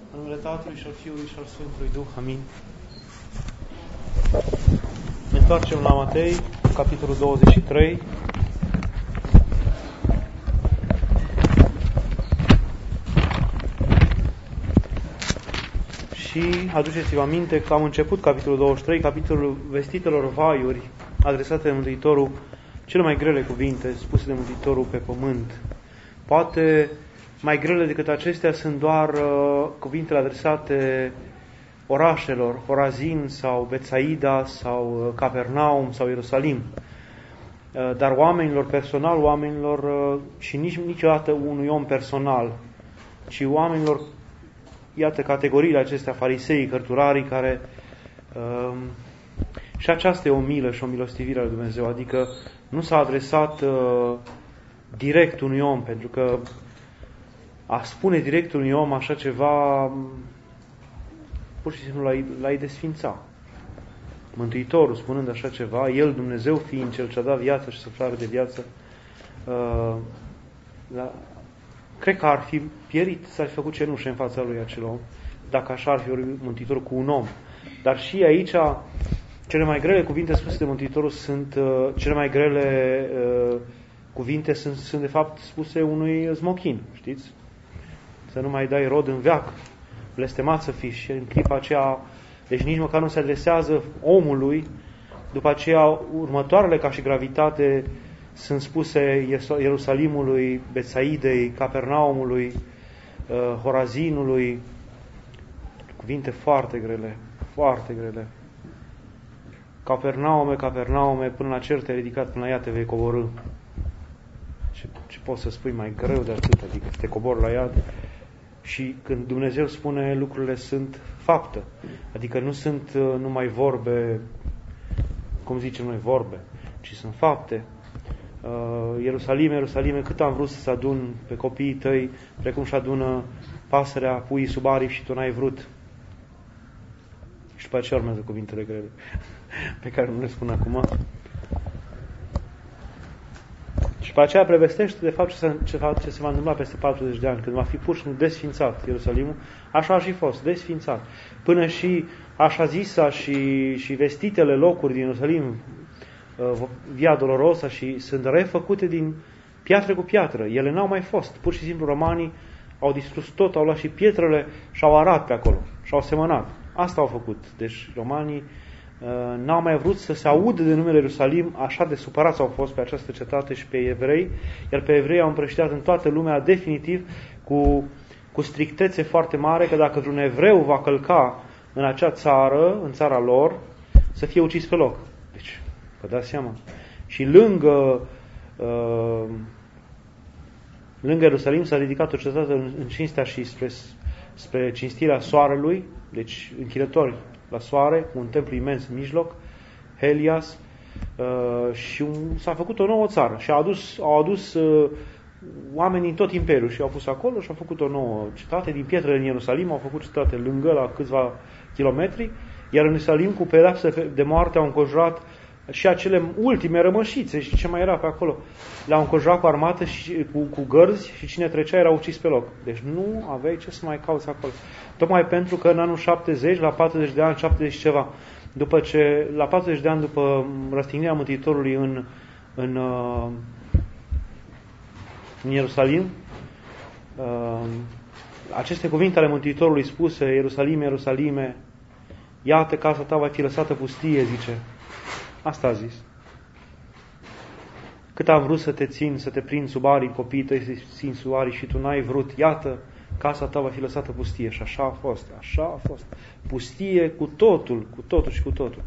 În numele Tatălui și al Fiului și al Sfântului Duh. Amin. Ne întoarcem la Matei, capitolul 23. Și aduceți-vă aminte că am început capitolul 23, capitolul vestitelor vaiuri adresate de Mântuitorul, cele mai grele cuvinte spuse de Mântuitorul pe pământ. Poate mai grele decât acestea sunt doar cuvintele adresate orașelor, Horazin sau Betsaida sau Capernaum sau Ierusalim. Dar oamenilor personal, și niciodată unui om personal, ci oamenilor, iată, categoriile acestea, farisei, cărturarii, care și aceasta e o milă și o milostivire a lui Dumnezeu, adică nu s-a adresat direct unui om, pentru că a spune direct unui om așa ceva, pur și simplu l-ai desfința. Mântuitorul, spunând așa ceva, El, Dumnezeu fiind Cel ce a dat viață și suflare de viață, cred că ar fi pierit, s-ar fi făcut cenușă în fața lui acel om, dacă așa ar fi vorbit Mântuitorul cu un om. Dar și aici, cele mai grele cuvinte spuse de Mântuitorul sunt, cele mai grele cuvinte sunt de fapt spuse unui smochin, știți? Să nu mai dai rod în veac, blestemat să fii. Și în clipa aceea, deci nici măcar nu se adresează omului. După aceea, următoarele ca și gravitate sunt spuse Ierusalimului, Betsaidei, Capernaumului, Horazinului. Cuvinte foarte grele, foarte grele. Capernaume, până la cer te-ai ridicat, până la ea te vei coborî. Ce poți să spui mai greu de atât? Adică te cobori la iad. Și când Dumnezeu spune, lucrurile sunt faptă. Adică nu sunt numai vorbe, cum zicem noi, vorbe, ci sunt fapte. Ierusalime, cât am vrut să adun pe copiii tăi, precum și adună pasărea puii sub aripi și tu n-ai vrut. Și după aceea urmează cuvintele grele, pe care nu le spun acum. Și pe aceea prevestește de fapt ce se va întâmpla peste 40 de ani, când va fi pur și simplu desfințat Ierusalimul. Așa a și fost, desfințat. Până și așa zisa și vestitele locuri din Ierusalim, Via Dolorosa, și sunt refăcute din piatră cu piatră. Ele n-au mai fost. Pur și simplu romanii au distrus tot, au luat și pietrele și au arat pe acolo și au semănat. Asta au făcut. Deci romanii n-au mai vrut să se audă de numele Ierusalim, așa de supărați au fost pe această cetate și pe evrei, iar pe evrei au împrăștiat în toată lumea definitiv cu strictețe foarte mare, că dacă vreun evreu va călca în acea țară, în țara lor, să fie ucis pe loc. Deci, vă dați seama. Și lângă Ierusalim s-a ridicat o cetate în cinstea și spre cinstirea soarelui, deci închinători la soare, cu un templu imens în mijloc, Helias, și s-a făcut o nouă țară și au adus oameni din tot imperiul și au pus acolo și au făcut o nouă cetate din pietre în Ierusalim, au făcut cetate lângă, la câțiva kilometri, iar în Ierusalim cu pedeapsă de moarte au înconjurat și acele ultime rămășițe și ce mai era pe acolo. Le-au înconjurat cu armată și cu gărzi și cine trecea era ucis pe loc. Deci nu aveai ce să mai cauți acolo. Tocmai pentru că în anul 70, la 40 de ani, 70 ceva, la 40 de ani după răstignirea Mântuitorului în Ierusalim, aceste cuvinte ale Mântuitorului spuse, Ierusalime, iată casa ta va fi lăsată pustie, zice. Asta a zis. Cât am vrut să te țin, să te prind sub arii, copiii tăi să țin sub arii și tu n-ai vrut, iată, casa ta va fi lăsată pustie. Și așa a fost. Pustie cu totul și cu totul.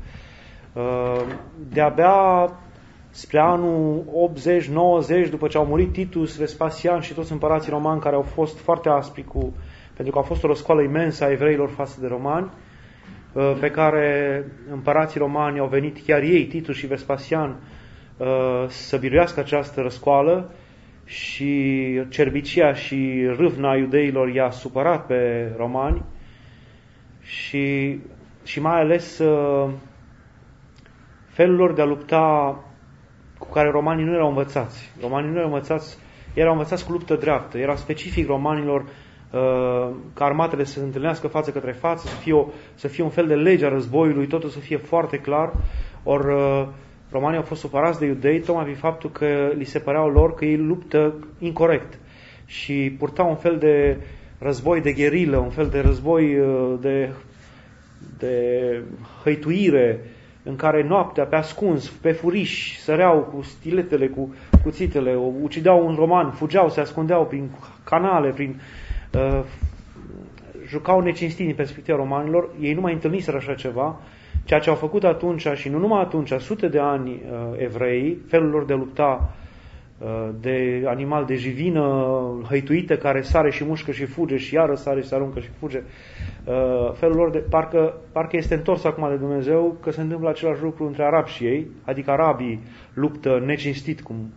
De-abia spre anul 80-90, după ce au murit Titus, Vespasian și toți împărații romani care au fost foarte aspri pentru că a fost o răscoală imensă a evreilor față de romani, pe care împărații romani au venit chiar ei, Titus și Vespasian, să biruiască această răscoală, și cerbicia și râvna iudeilor i-a supărat pe romani și mai ales felul lor de a lupta cu care romanii nu erau învățați. Romanii nu erau învățați, erau învățați cu luptă dreaptă. Era specific romanilor ca armatele să se întâlnească față către față, să fie un fel de lege a războiului, totul să fie foarte clar. Ori romanii au fost supărați de iudei tocmai prin faptul că li se păreau lor că ei luptă incorect și purtau un fel de război de gherilă, un fel de război de hăituire, în care noaptea, pe ascuns, pe furiș, săreau cu stiletele, cu cuțitele, ucideau un roman, fugeau, se ascundeau prin canale, jucau necinstit din perspectiva romanilor. Ei nu mai întâlniseră așa ceva. Ceea ce au făcut atunci, și nu numai atunci, sute de ani evreii, felul lor de lupta, de animal de jivină hăituită care sare și mușcă și fuge și iară sare și se aruncă și fuge, felul lor de parcă este întors acum de Dumnezeu, că se întâmplă același lucru între arabi și ei, adică arabii luptă necinstit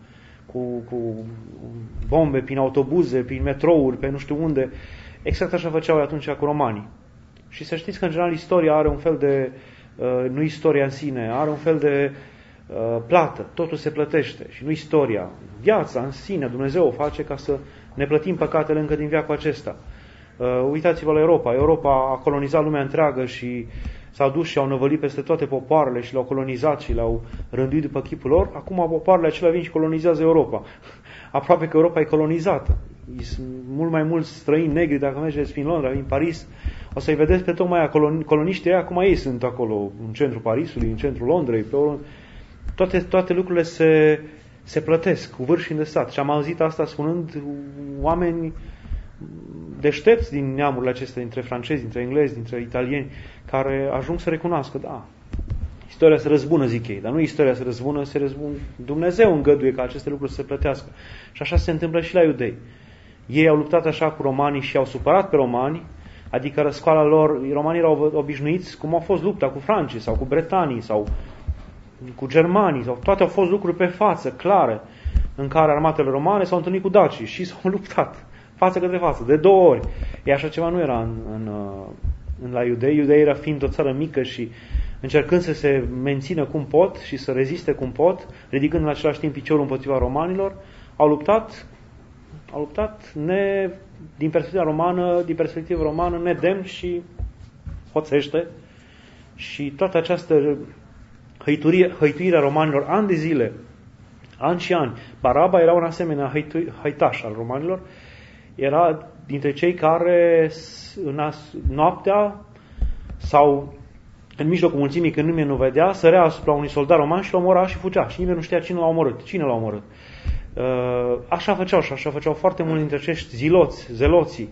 cu bombe prin autobuze, prin metrouri, pe nu știu unde. Exact așa făceau atunci cu romanii. Și să știți că în general istoria are un fel de nu istoria în sine, are un fel de plată, totul se plătește și nu istoria. Viața în sine, Dumnezeu o face ca să ne plătim păcatele încă din veacul acesta. Uitați-vă la Europa. Europa a colonizat lumea întreagă și s-au dus și au năvălit peste toate popoarele și le-au colonizat și le-au rânduit după chipul lor. Acum popoarele acelea vin și colonizează Europa. Aproape că Europa e colonizată. Sunt mult mai mulți străini negri, dacă mergeți prin Londra, în Paris, o să-i vedeți pe tocmai aia, coloniștii aia, acum ei sunt acolo, în centrul Parisului, în centrul Londrei, toate lucrurile se plătesc cu vârf și îndesat. Și am auzit asta spunând oameni deștepți din neamurile acestea, dintre francezi, dintre englezi, dintre italieni, care ajung să recunoască, da, istoria se răzbună, zic ei, dar nu istoria se răzbună, Dumnezeu îngăduie ca aceste lucruri să se plătească. Și așa se întâmplă și la iudei. Ei au luptat așa cu romanii și au supărat pe romani, adică răscoala lor, romanii erau obișnuiți cum au fost lupta cu francii sau cu bretanii sau cu germanii, sau toate au fost lucruri pe față, clare, în care armatele romane s-au întâlnit cu dacii și s-au luptat față către față, de 2 ori. E așa ceva nu era la iudei. Iudei era fiind o țară mică și încercând să se mențină cum pot și să reziste cum pot, ridicând în același timp piciorul împotriva romanilor, au luptat din perspectiva romană, nedemn și hoțește. Și toată această hăituirea romanilor, ani de zile, ani și ani. Baraba era un asemenea hăitaș al romanilor. Era dintre cei care noaptea sau în mijlocul mulțimii, când nimeni nu vedea, sărea asupra unui soldat roman și l-a omora și fugea. Și nimeni nu știa cine l-a omorât. Cine l-a omorât? Așa făceau foarte mulți dintre acești zeloții,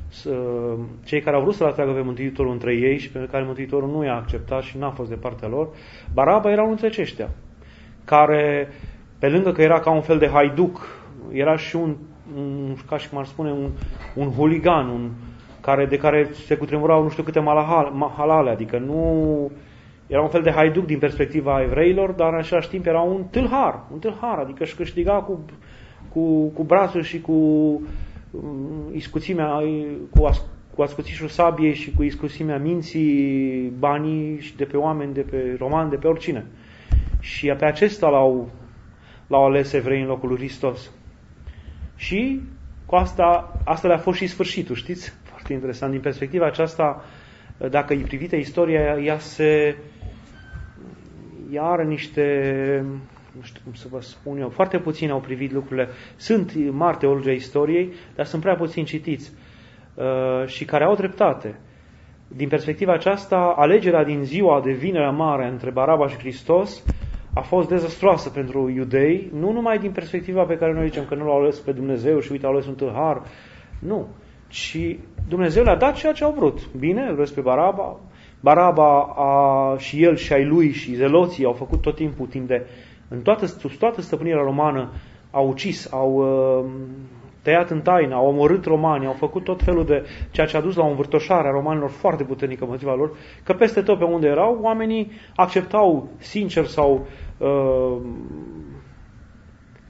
cei care au vrut să-l atragă pe Mântuitorul între ei și pe care Mântuitorul nu i-a acceptat și n-a fost de partea lor. Baraba era unul dintre aceștia, care, pe lângă că era ca un fel de haiduc, era și ca și cum ar spune, un huligan, de care se cutremurau nu știu câte mahalale, adică nu era un fel de haiduc din perspectiva evreilor, dar în același timp era un tâlhar, adică își câștiga cu brațul și cu iscuțimea, cu ascuțișul sabiei și cu iscuțimea minții, banii și de pe oameni, de pe romani, de pe oricine. Și pe acesta l-au ales evrei în locul lui Hristos. Și cu asta le-a fost și sfârșitul, știți? Foarte interesant. Din perspectiva aceasta, dacă e privită istoria, ea are niște, nu știu cum să vă spun eu, foarte puțini au privit lucrurile. Sunt mari teologi ai istoriei, dar sunt prea puțini citiți și care au dreptate. Din perspectiva aceasta, alegerea din ziua de Vinerea Mare între Baraba și Hristos a fost dezastroasă pentru iudei, nu numai din perspectiva pe care noi zicem că nu l-au ales pe Dumnezeu și uite, au ales un tâlhar, nu, ci Dumnezeu le-a dat ceea ce au vrut. Bine, îl vreți pe Baraba? Baraba și el și ai lui și zeloții au făcut tot timpul, sub toată stăpânirea romană, au ucis, au tăiat în taină, au omorât romani, au făcut tot felul de ceea ce a dus la o învârtoșare a romanilor foarte puternică împotriva lor, că peste tot pe unde erau, oamenii acceptau sincer sau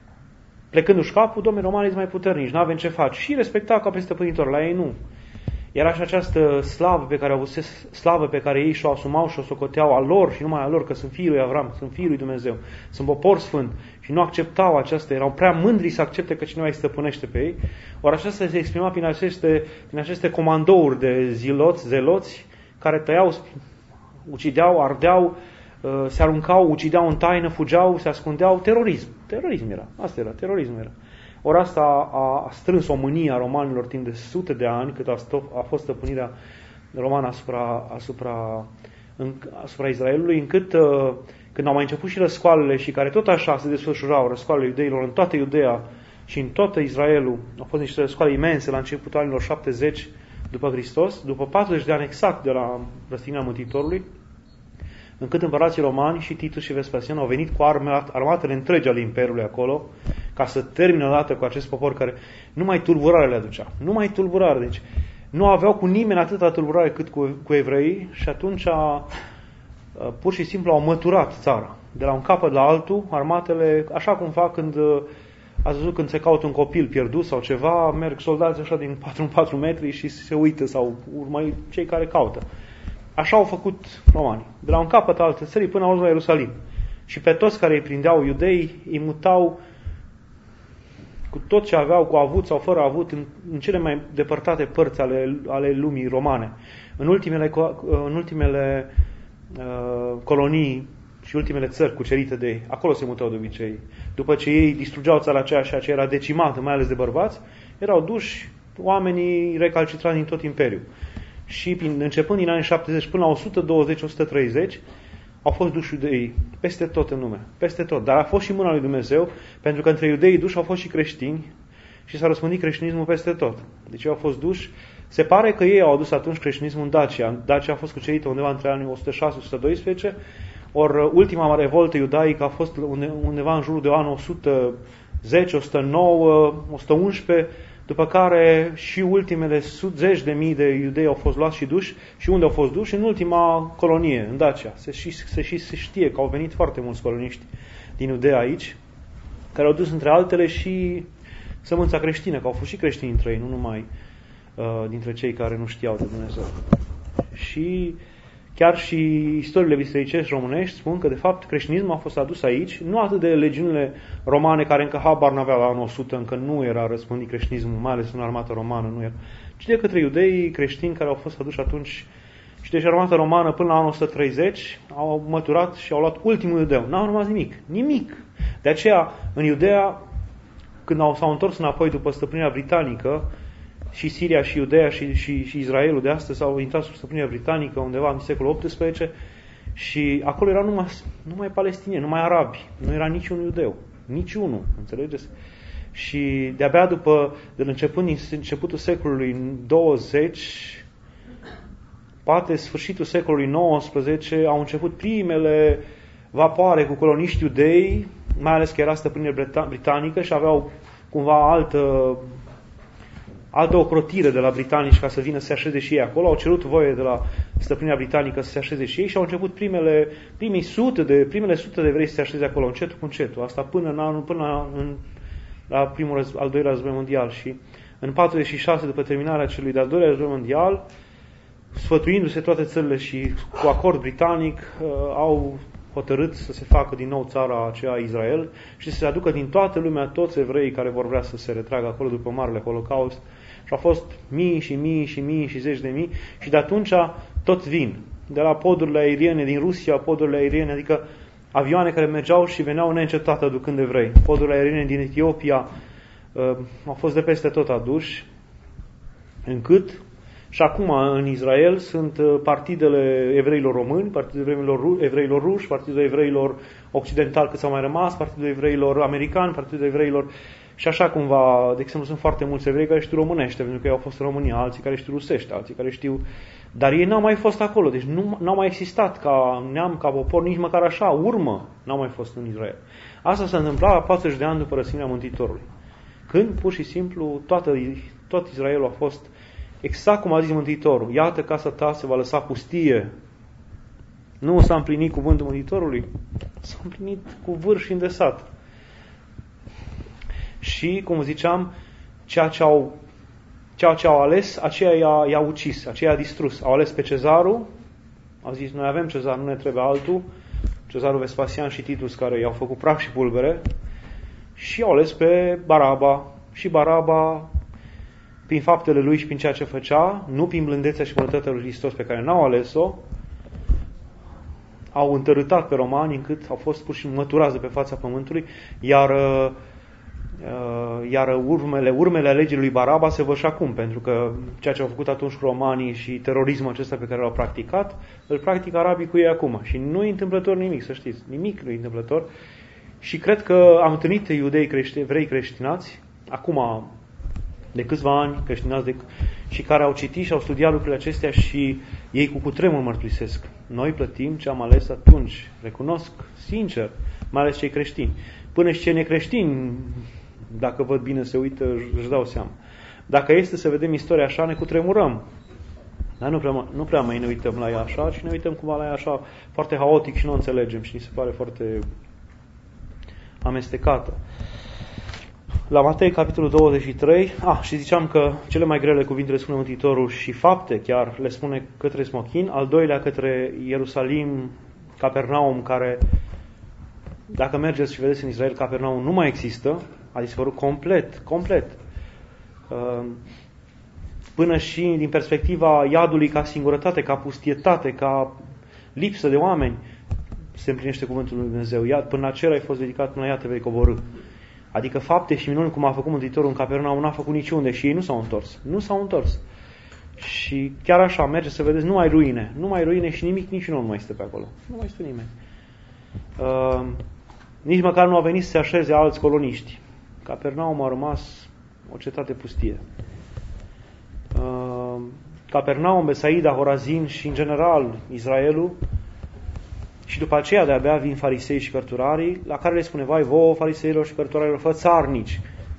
plecându-și capul, domnule, romanii sunt mai puternici, nu avem ce face. Și respectau ca pe stăpânitor, la ei nu. era și această slavă pe care ei și-o asumau și o socoteau a lor și numai a lor, că sunt fiii lui Avram, sunt fiii lui Dumnezeu, sunt popor sfânt și nu acceptau aceasta, erau prea mândri să accepte că cineva îi stăpânește pe ei. Ori aceasta se exprima prin aceste comandouri de zeloți care tăiau, ucideau, ardeau, se aruncau, ucideau în taină, fugeau, se ascundeau. Terorism era. Asta era, terorism era. Ori asta a strâns o mânie a romanilor timp de sute de ani, cât a fost stăpânirea romană asupra Israelului, încât când au mai început și răscoalele și care tot așa se desfășurau, răscoalele iudeilor în toată Iudea și în tot Israelul, au fost niște răscoale imense la începutul anilor 70 după Hristos, după 40 de ani exact de la răstignirea Mântuitorului, încât împărații romani și Titus și Vespasian au venit cu armatele întregi ale Imperiului acolo, ca să termine odată cu acest popor care numai tulburare le aducea. Numai tulburare. Deci nu aveau cu nimeni atâta tulburare cât cu evreii și atunci pur și simplu au măturat țara. De la un capăt la altul, armatele, așa cum fac când ați văzut când se caută un copil pierdut sau ceva, merg soldați așa din 4 în 4 metri și se uită sau urmă cei care caută. Așa au făcut romanii. De la un capăt al altă țării până la Ierusalim. Și pe toți care îi prindeau iudei, îi mutau cu tot ce aveau, cu avut sau fără avut, în cele mai depărtate părți ale lumii romane. În ultimele colonii și ultimele țări cucerite de ei, acolo se mutau de obicei. După ce ei distrugeau țara aceea și aceea era decimată, mai ales de bărbați, erau duși oamenii recalcitrați din tot imperiul. Și începând din anii 70 până la 120-130, au fost duși iudeii peste tot în lume, peste tot. Dar a fost și mâna lui Dumnezeu, pentru că între iudeii duși au fost și creștini și s-a răspândit creștinismul peste tot. Deci ei au fost duși. Se pare că ei au adus atunci creștinismul în Dacia. Dacia a fost cucerită undeva între anii 106-112, ori ultima revoltă iudaică a fost undeva în jurul de anul 110, 109, 111, după care și ultimele zeci de mii de iudei au fost luați și duși. Și unde au fost duși? În ultima colonie, în Dacia. Se știe că au venit foarte mulți coloniști din Iudea aici, care au dus între altele și sămânța creștină, că au fost și creștini între ei, nu numai dintre cei care nu știau de Dumnezeu. Și chiar și istoriile bisericești românești spun că, de fapt, creștinismul a fost adus aici, nu atât de legiunile romane, care încă habar n-aveau la anul 100, încă nu era răspândit creștinismul, mai ales în armata romană, nu era, ci de către iudei creștini care au fost aduși atunci. Și deci armata romană, până la anul 130, au măturat și au luat ultimul iudeu. N-au rămas nimic. Nimic. De aceea, în Iudea, când s-au întors înapoi după stăpânirea britanică, și Siria și Iudeea și Israelul de astăzi au intrat sub stăpânirea britanică undeva în secolul XVIII și acolo erau numai palestinieni, numai arabi. Nu era niciun iudeu. Niciunul. Înțelegeți? Și de-abia de începutul secolului 20, poate sfârșitul secolului XIX, au început primele vapoare cu coloniști iudei, mai ales că era stăpânire britanică și aveau cumva altă ocrotire de la britanici ca să vină să se așeze și ei acolo. Au cerut voie de la stăpânirea britanică să se așeze și ei și au început primele sute de evrei să se așeze acolo, încetul cu încetul. Asta până la al doilea război mondial. Și în 46, după terminarea celui de-al doilea război mondial, sfătuindu-se toate țările și cu acord britanic, au hotărât să se facă din nou țara aceea Israel și să se aducă din toată lumea toți evreii care vor vrea să se retragă acolo după Marele Holocaust. Și au fost mii și mii și mii și zeci de mii și de atunci tot vin. De la podurile aeriene din Rusia, podurile aeriene, adică avioane care mergeau și veneau neîncetat aducând evrei. Podurile aeriene din Etiopia au fost de peste tot aduși, încât și acum în Israel sunt partidele evreilor români, partidul evreilor ruși, partidul evreilor occidentali cât s-au mai rămas, partidul evreilor americani, partidul evreilor. Și așa cumva, de exemplu, sunt foarte mulți evrei care știu românește, pentru că ei au fost în România, alții care știu rusește, alții care știu. Dar ei n-au mai fost acolo, deci n-au mai existat ca neam, ca popor, nici măcar așa, urmă, n-au mai fost în Israel. Asta s-a întâmplat la 40 de ani după răstignirea Mântuitorului. Când, pur și simplu, tot Israelul a fost exact cum a zis Mântuitorul. Iată, casa ta se va lăsa pustie. Nu s-a împlinit cuvântul Mântuitorului? S-a împlinit cu vârf și îndesat. Și, cum ziceam, ceea ce ceea ce au ales, aceea i-a ucis, aceea i-a distrus. Au ales pe Cezarul, au zis, noi avem Cezar, nu ne trebuie altul, Cezarul Vespasian și Titus, care i-au făcut praf și pulbere, și au ales pe Baraba. Și Baraba, prin faptele lui și prin ceea ce făcea, nu prin blândețea și bunătatea lui Hristos pe care n-au ales-o, au întărâtat pe romani încât au fost puși măturați de pe fața pământului, iar urmele alegerii lui Baraba se văd și acum, pentru că ceea ce au făcut atunci romanii și terorismul acesta pe care l-au practicat, îl practică arabii cu ei acum. Și nu e întâmplător nimic, să știți, nimic nu e întâmplător. Și cred că am întâlnit evrei creștinați, acum de câțiva ani, creștinați și care au citit și au studiat lucrurile acestea și ei cu cutremur mărturisesc. Noi plătim ce am ales atunci, recunosc, sincer, mai ales cei creștini. Până și cei necreștini, dacă văd bine, se uită, își dau seama. Dacă este să vedem istoria așa, ne cutremurăm. Dar nu prea mai ne uităm la ea așa, ci ne uităm cumva la ea așa, foarte haotic și nu o înțelegem și ni se pare foarte amestecată. La Matei, capitolul 23, și ziceam că cele mai grele cuvinte le spune Mântuitorul și fapte chiar le spune către Smochin, al doilea către Ierusalim, Capernaum, care, dacă mergeți și vedeți în Israel, Capernaum nu mai există, a dispărut complet. Până și din perspectiva iadului ca singurătate, ca pustietate, ca lipsă de oameni, se împlinește cuvântul lui Dumnezeu. Iad, până la cer ai fost ridicat, până la iad te vei coborî. Adică fapte și minuni, cum a făcut Mântuitorul în Capernaum, n-a făcut niciunde și ei nu s-au întors. Și chiar așa, merge să vedeți, nu ai ruine și nimic, nici nu mai este pe acolo. Nu mai este nimeni. Nici măcar nu au venit să se așeze alți coloniști. Capernaum a rămas o cetate pustie. Capernaum, Besaida, Horazin și în general Israelul, și după aceea de-abia vin farisei și cărturarii, la care le spune, vai vouă, fariseilor și cărturarilor, fățarnici.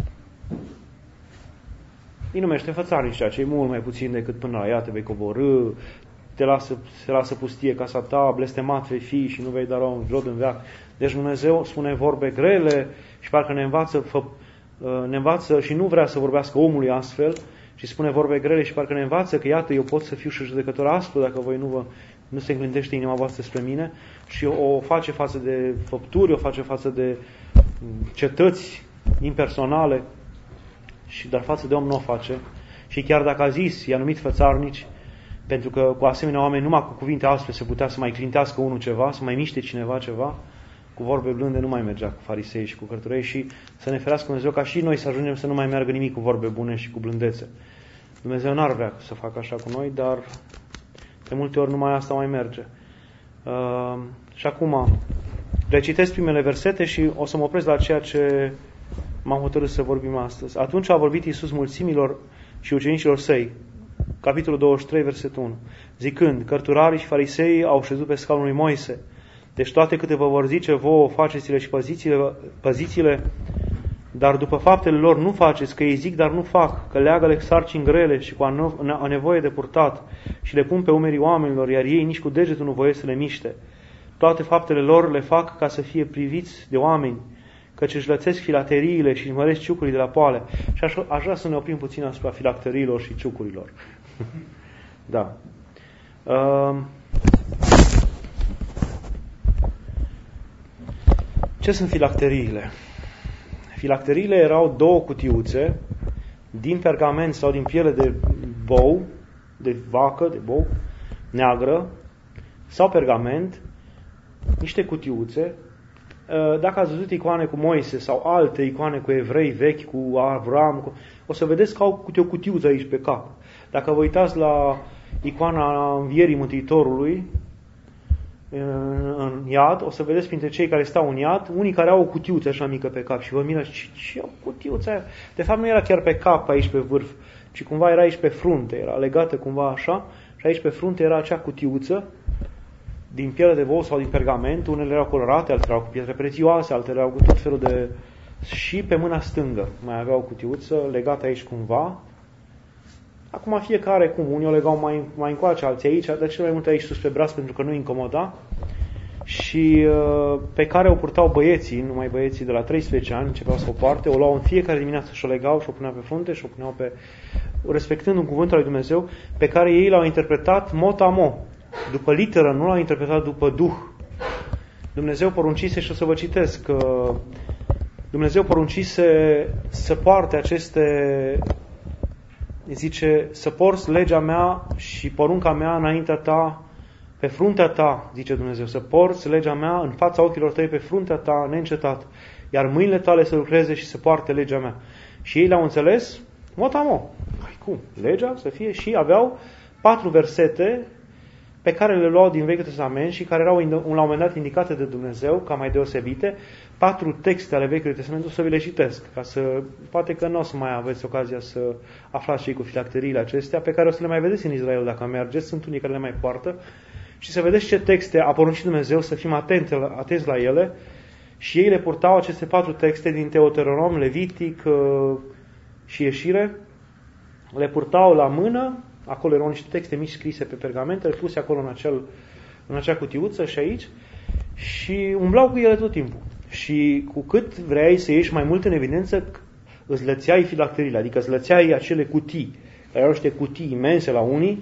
Îi numește fățarnici, ceea ce e mult mai puțin decât până la ea te vei coborâ, se lasă pustie casa ta, blestemat vei fi și nu vei da un rod în veac. Deci Dumnezeu spune vorbe grele și parcă ne învață și nu vrea să vorbească omului astfel, și spune vorbe grele și parcă ne învață că iată, eu pot să fiu și judecător aspru dacă voi nu se înclintește inima voastră spre mine, și o face față de făpturi, o face față de cetăți impersonale, dar față de om nu o face. Și chiar dacă a zis, i-a numit fățarnici, pentru că cu asemenea oameni numai cu cuvinte aspre se putea să mai clintească unul ceva, să mai miște cineva ceva, cu vorbe blânde nu mai mergea cu farisei și cu cărturei, și să ne ferească Dumnezeu ca și noi să ajungem să nu mai meargă nimic cu vorbe bune și cu blândețe. Dumnezeu n-ar vrea să facă așa cu noi, dar de multe ori numai asta mai merge. Și acum recitesc primele versete și o să mă opresc la ceea ce m-am hotărât să vorbim astăzi. Atunci a vorbit Iisus mulțimilor și ucenicilor săi, capitolul 23, versetul 1, zicând, cărturarii și fariseii au șezut pe scaunul lui Moise. Deci toate câte vă vor zice vouă, faceți-le și păziți-le, dar după faptele lor nu faceți, că ei zic, dar nu fac, că leagă-le sarcini grele și cu a nevoie de purtat și le pun pe umerii oamenilor, iar ei nici cu degetul nu voiesc să le miște. Toate faptele lor le fac ca să fie priviți de oameni, căci își lățesc filacteriile și își măresc ciucurii de la poale. Și aș vrea să ne oprim puțin asupra filacteriilor și ciucurilor. Da. Ce sunt filacteriile? Filacteriile erau două cutiuțe din pergament sau din piele de bou, de vacă, de bou, neagră, sau pergament, niște cutiuțe. Dacă ați văzut icoane cu Moise sau alte icoane cu evrei vechi, cu Avram, o să vedeți că au câte o cutiuță aici pe cap. Dacă vă uitați la icoana învierii Mântuitorului în iad, o să vedeți printre cei care stau în iad, unii care au o cutiuță așa mică pe cap și vă mirați, ce o cutiuță aia? De fapt nu era chiar pe cap aici pe vârf, ci cumva era aici pe frunte, era legată cumva așa, și aici pe frunte era acea cutiuță din piele de bou sau din pergament, unele erau colorate, altele erau cu pietre prețioase, altele erau cu tot felul de... Și pe mâna stângă mai avea o cutiuță legată aici cumva. Acum fiecare cum, unii o legau mai încoace, alții aici, dar cel mai mult aici sus pe braț pentru că nu incomoda. și pe care o purtau băieții, numai băieții de la 13 ani, începeau să o poarte, o luau în fiecare dimineață și o legau și o puneau pe frunte și o puneau respectând un cuvânt al lui Dumnezeu, pe care ei l-au interpretat mot-a-mo, după literă, nu l-au interpretat după duh. Dumnezeu poruncise, și o să vă citesc, Dumnezeu poruncise să poarte aceste, zice, să porți legea mea și porunca mea înaintea ta, pe fruntea ta, zice Dumnezeu, să porți legea mea în fața ochilor tăi pe fruntea ta neîncetat, iar mâinile tale să lucreze și să poarte legea mea. Și ei l-au înțeles, mot-a-mo. Păi cum? Legea să fie? Și aveau 4 versete pe care le luau din Vechiul Testament și care erau la un moment dat indicate de Dumnezeu ca mai deosebite, 4 texte ale Vechiului Testament, o să vi le citesc, ca să, poate că nu o să mai aveți ocazia să aflați și cu filacteriile acestea, pe care o să le mai vedeți în Israel dacă mergeți, sunt unii care le mai poartă, și să vedeți ce texte a poruncit Dumnezeu, să fim atenți la ele, și ei le purtau aceste 4 texte din Deuteronom, Levitic și Ieșire, le purtau la mână, acolo erau niște texte mici scrise pe pergamente, le puse acolo în acea cutiuță și aici, și umblau cu ele tot timpul. Și cu cât vrei să ieși mai mult în evidență, îți lățeai filacteriile, adică îți lățeai acele cutii, care erau niște cutii imense la unii,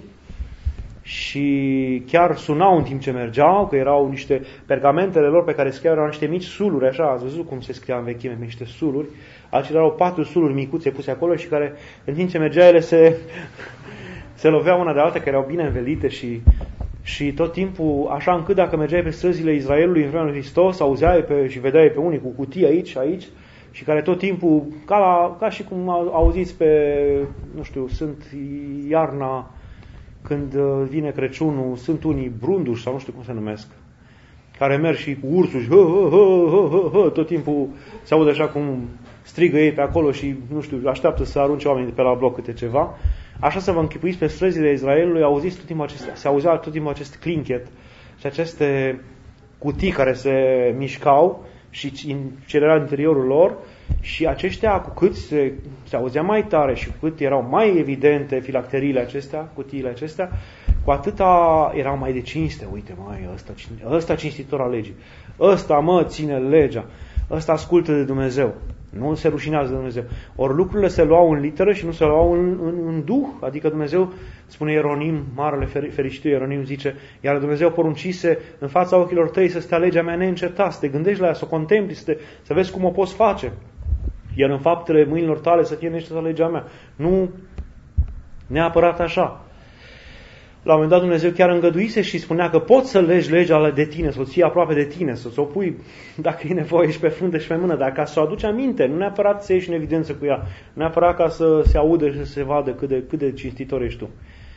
și chiar sunau în timp ce mergeau, că erau niște pergamentele lor pe care scriau, erau niște mici suluri, așa, ați văzut cum se scria în vechime, niște suluri, altele erau 4 suluri micuțe puse acolo și care, în timp ce mergeau, ele se loveau una de alta, că erau bine învelite și tot timpul, așa încât dacă mergeai pe străzile Israelului în vremea lui Hristos, auzeai și vedeai pe unii cu cutii aici, și care tot timpul, ca și cum auziți pe, nu știu, sunt iarna, când vine Crăciunul, sunt unii brunduși sau nu știu cum se numesc, care merg și cu ursuși, tot timpul se aude așa cum strigă ei pe acolo și, nu știu, așteaptă să arunce oamenii de pe la bloc câte ceva. Așa să vă închipuiți pe străzile Israelului, auziți tot timpul se auzea tot timpul acest clinchet și aceste cutii care se mișcau și ce era în interiorul lor, și aceștia, cu cât se auzea mai tare și cu cât erau mai evidente filacteriile acestea, cutiile acestea, cu atâta erau mai de cinste. Uite, măi, ăsta cinstitor al legii, ăsta, ține legea, ăsta ascultă de Dumnezeu, nu se rușinează de Dumnezeu. Ori lucrurile se luau în literă și nu se luau în duh, adică Dumnezeu, spune Ieronim, marele fericitul Ieronim, zice, iar Dumnezeu poruncise în fața ochilor tăi să stea legea mea neîncetat, să te gândești la ea, să o contempli, să vezi cum o poți face. Iar în faptele mâinilor tale să fie neîncetată legea mea. Nu neapărat așa. La un moment dat Dumnezeu chiar îngăduise și spunea că poți să legi legea de tine, să o ții aproape de tine, să o pui, dacă e nevoie, și pe frunte și pe mână, dar ca să o aduci aminte, nu neapărat să ieși în evidență cu ea, nu neapărat ca să se audă și să se vadă cât de cinstitor ești tu.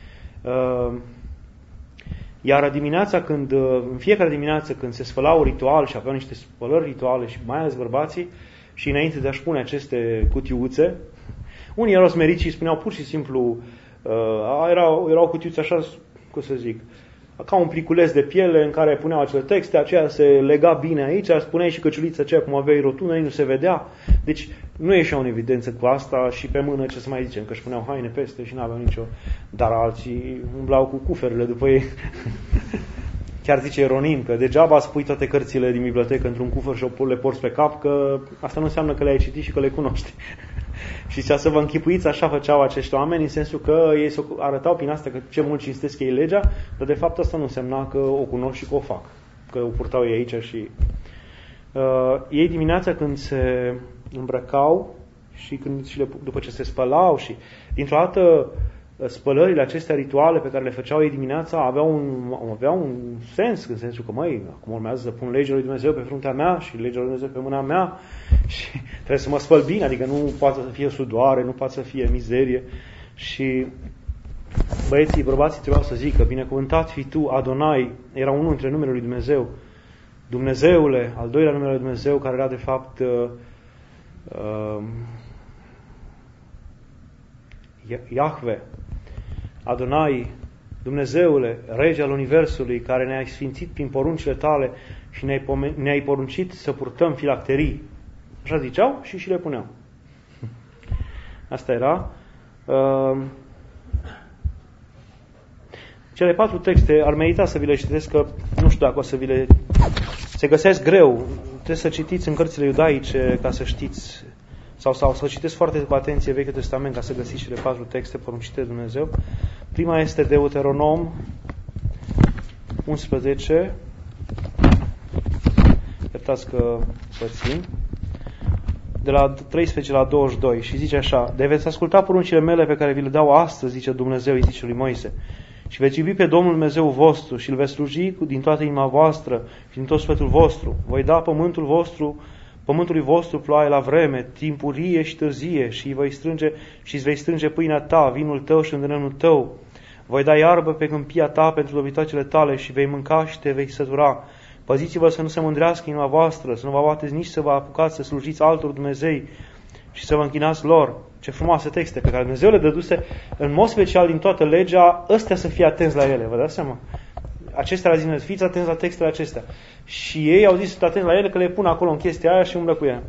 Iar dimineața, în fiecare dimineață când se spălau ritual și aveau niște spălări rituale, și mai ales bărbații, și înainte de a-și pune aceste cutiuțe, unii erau smeriți și spuneau pur și simplu, erau cutiuțe așa, cum să zic, ca un pliculeț de piele în care puneau acele texte, aceea se lega bine aici, spuneai și căciulița aceea cum aveai rotundă, nu se vedea. Deci nu ieșeau în evidență cu asta, și pe mână, ce să mai zicem, că își puneau haine peste și n-aveau nicio. Dar alții umblau cu cuferele după ei. Chiar zice Ieronim că degeaba spui toate cărțile din bibliotecă într-un cufăr și le porți pe cap, că asta nu înseamnă că le-ai citit și că le cunoști. Și să vă închipuiți, așa făceau acești oameni, în sensul că ei se arătau prin asta că ce mult cinstesc ei legea, dar de fapt asta nu însemna că o cunosc și că o fac, că o purtau ei aici. Și ei dimineața când se îmbrăcau și după ce se spălau și dintr-o dată spălările acestea rituale pe care le făceau ei dimineața aveau un sens, în sensul că, acum urmează să pun legea lui Dumnezeu pe fruntea mea și legea lui Dumnezeu pe mâna mea și trebuie să mă spăl bine, adică nu poate să fie sudoare, nu poate să fie mizerie. Și bărbații trebuiau să zică, binecuvântat fii tu, Adonai, era unul dintre numele lui Dumnezeu, Dumnezeule, al doilea numele lui Dumnezeu, care era de fapt Iahve, Adonai, Dumnezeule, Rege al Universului, care ne-ai sfințit prin poruncile tale și ne-ai poruncit să purtăm filacterii. Așa ziceau și le puneau. Asta era. Cele 4 texte ar merita să vi le citesc, că nu știu dacă o să vi le... Se găsesc greu. Trebuie să citiți în cărțile iudaice ca să știți, sau să citiți foarte cu atenție Vechiul Testament ca să găsiți cele 4 texte poruncite de Dumnezeu. Prima este Deuteronom 11. Iertați că pățin. De la 13 la 22 și zice așa: de veți asculta poruncile mele pe care vi le dau astăzi, zice Dumnezeu, îi zice lui Moise, și veți iubi pe Domnul Dumnezeu vostru și îl veți sluji din toată inima voastră și din tot sufletul vostru. Voi da pământului vostru ploaie la vreme, timpurie și târzie, și îți vei strânge pâinea ta, vinul tău și îndemnul tău. Voi da iarbă pe câmpia ta pentru dobitocile tale și vei mânca și te vei sătura. Păziți-vă să nu se mândrească inima voastră, să nu vă abateți nici să vă apucați să slujiți altor Dumnezei și să vă închinați lor. Ce frumoase texte pe care Dumnezeu le dăduse, în mod special din toată legea, ăstea să fie atenți la ele, vă dați seama? Acestea la zi, fiți atenți la textele acestea. Și ei au zis să atenți la ele, că le pun acolo în chestia aia și umblă cu ea.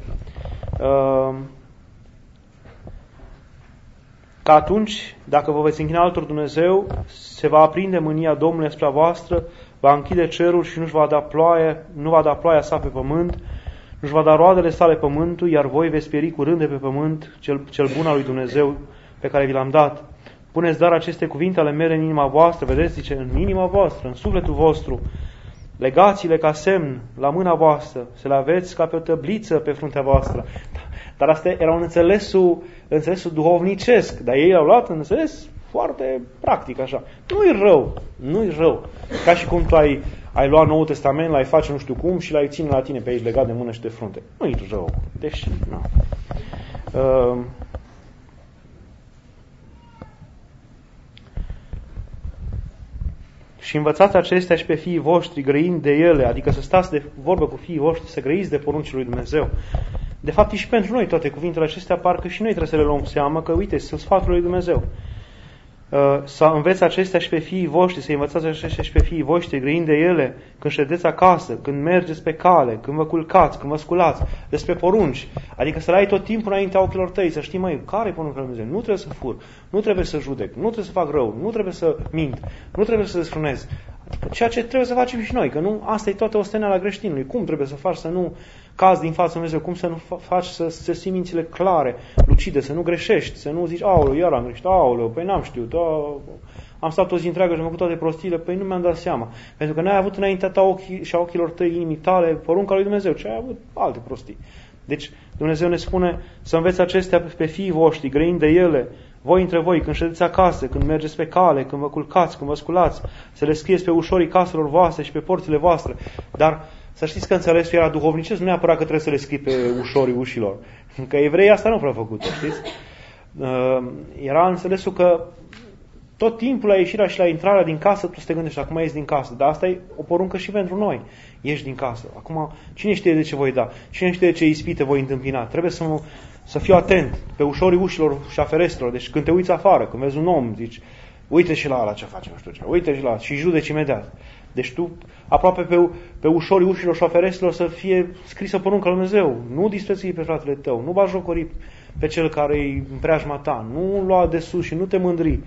Că atunci, dacă vă veți închina altor Dumnezeu, se va aprinde mânia Domnului asupra voastră, va închide cerul și nu va da ploaia sa pe pământ, nu-și va da roadele sale pământul, iar voi veți pieri curând de pe pământ cel bun al lui Dumnezeu pe care vi l-am dat. Puneți dar aceste cuvinte ale mele în inima voastră, vedeți, zice, în inima voastră, în sufletul vostru, legați-le ca semn la mâna voastră, să le aveți ca pe o tăbliță pe fruntea voastră. Dar asta era un înțelesul duhovnicesc, dar ei l-au luat în înțeles foarte practic, așa. Nu-i rău. Ca și cum tu ai luat Noul Testament, l-ai face nu știu cum și l-ai ține la tine pe aici legat de mână și de frunte. Nu-i rău. Deși, nu. Și învățați acestea și pe fiii voștri, grăind de ele, adică să stați de vorbă cu fiii voștri, să grăiți de poruncile lui Dumnezeu. De fapt, și pentru noi toate cuvintele acestea, parcă și noi trebuie să le luăm seama, că uite, sunt sfaturile lui Dumnezeu. Să înveți acestea și pe fiii voștri, să învățați acestea și pe fiii voștri, grăind de ele, când ședeți acasă, când mergeți pe cale, când vă culcați, când vă sculați, despre porunci. Adică să le ai tot timpul înaintea ochilor tăi, să știi, măi, care e poruncile lui Dumnezeu? Nu trebuie să fur, nu trebuie să judec, nu trebuie să fac rău, nu trebuie să mint, nu trebuie să desfrânez. Adică ceea ce trebuie să facem și noi, că nu, asta e toată osteneala creștinului. Cum trebuie să faci să nu cazi din fața Dumnezeu, cum să nu faci să ții mințile clare, lucide, să nu greșești, să nu zici, aoleu, iar am greșit, aoleu, păi n-am știut, am stat o zi întreagă și am făcut toate prostiile, păi nu mi-am dat seama. Pentru că n-ai avut înaintea ta și a ochilor tăi, inimii tale, porunca lui Dumnezeu, ce ai avut alte prostii. Deci Dumnezeu ne spune să înveți acestea pe fiii voștri, grăind de ele, voi între voi, când ședeți acasă, când mergeți pe cale, când vă culcați, când vă sculați, să le scrieți pe ușorii caselor voastre și pe porțile voastre. Dar să știți că înțelesul era duhovnicesc, nu neapărat că trebuie să le scrii pe ușorii ușilor. Că evreii asta nu prea făcut, știți? Era înțelesul că tot timpul la ieșirea și la intrarea din casă tu să te gândești, acum ieși din casă. Dar asta e o poruncă și pentru noi. Ieși din casă. Acum, cine știe de ce voi da? Cine știe de ce ispite voi întâmpina? Trebuie să fiu atent pe ușorii ușilor și a ferestrelor. Deci când te uiți afară, când vezi un om, zici, uite și la ala ce face, nu știu ce, uite și la ala, și judeci imediat. Deci tu, aproape pe ușorii ușilor și a ferestrelor să fie scrisă porunca lui Dumnezeu. Nu disprețui pe fratele tău, nu batjocori pe cel care e în preajma ta, nu lua de sus și nu te mândri.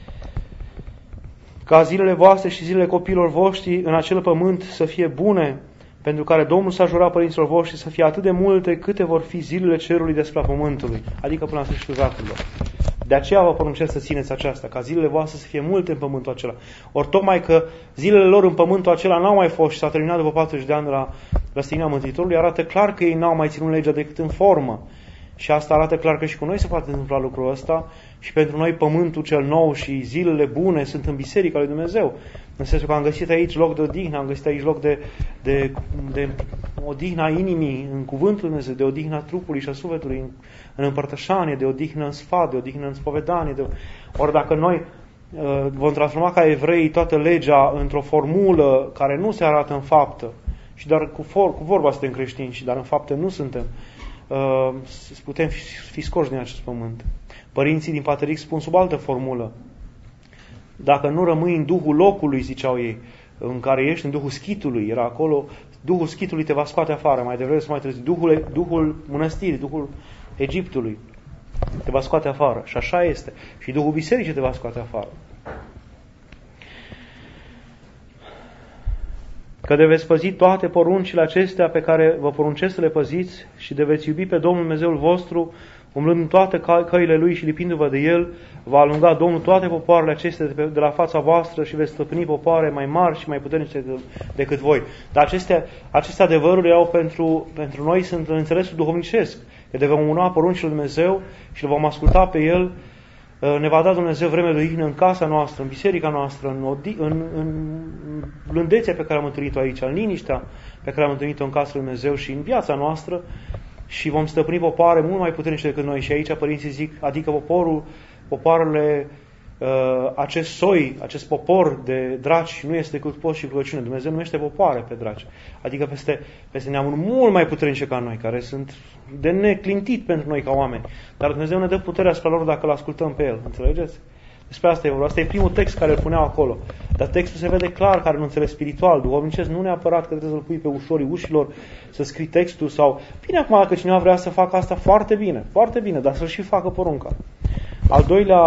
Ca zilele voastre și zilele copiilor voștri în acel pământ să fie bune, pentru care Domnul s-a jurat părinților voștri să fie atât de multe câte vor fi zilele cerului deasupra pământului, adică până la sfârșitul veacurilor. De aceea vă poruncesc să țineți aceasta, ca zilele voastre să fie multe în pământul acela. Ori tocmai că zilele lor în pământul acela n-au mai fost și s-a terminat după 40 de ani de la răstignirea Mântuitorului, arată clar că ei n-au mai ținut legea decât în formă. Și asta arată clar că și cu noi se poate întâmpla lucrul ăsta și pentru noi pământul cel nou și zilele bune sunt în Biserica lui Dumnezeu. În sensul că am găsit aici loc de odihnă, am găsit aici loc de odihna inimii în cuvântul lui Dumnezeu, de odihna trupului și a sufletului în împărtășanie, de odihnă în sfat, de odihnă în spovedanie. Ori dacă noi vom transforma ca evrei toată legea într-o formulă care nu se arată în faptă și doar cu vorba suntem creștini, dar în faptă nu suntem, putem fi scoși din acest pământ. Părinții din Pateric spun sub altă formulă. Dacă nu rămâi în duhul locului, ziceau ei, în care ești, în duhul schitului, era acolo, duhul schitului te va scoate afară, mai devreme să mai trezi, duhul mănăstirii, duhul Egiptului te va scoate afară. Și așa este. Și duhul bisericii te va scoate afară. că de veți păzi toate poruncile acestea pe care vă poruncesc să le păziți și de veți iubi pe Domnul Dumnezeul vostru, umblând în toate căile Lui și lipindu-vă de El, va alunga Domnul toate popoarele acestea de la fața voastră și veți stăpâni popoare mai mari și mai puternice decât voi. Dar aceste adevăruri erau pentru noi, sunt în înțelesul duhovnicesc, că de vom urma poruncile Lui Dumnezeu și le vom asculta pe El. Ne va da Dumnezeu vreme de odihnă în casa noastră, în biserica noastră, în blândețea pe care am întâlnit-o aici, în liniștea pe care am întâlnit-o în casa Lui Dumnezeu și în viața noastră, și vom stăpâni popoare mult mai puternice decât noi. Și aici părinții zic, adică popoarele, acest soi, acest popor de draci nu este decât post și rugăciune. Dumnezeu nu este popoare pe draci. Adică peste neamuri mult mai puternice ca noi, care sunt de neclintit pentru noi ca oameni. Dar Dumnezeu ne dă puterea asupra lor dacă îl ascultăm pe El. Înțelegeți? Despre asta e vorba. Asta e primul text care îl puneau acolo. Dar textul se vede clar care nu înțeles spiritual, duhovnicesc, nu neapărat că trebuie să-l pui pe ușorii ușilor, să scrii textul sau... Bine, acum dacă cineva vrea să facă asta, foarte bine, dar să-și și facă porunca. Al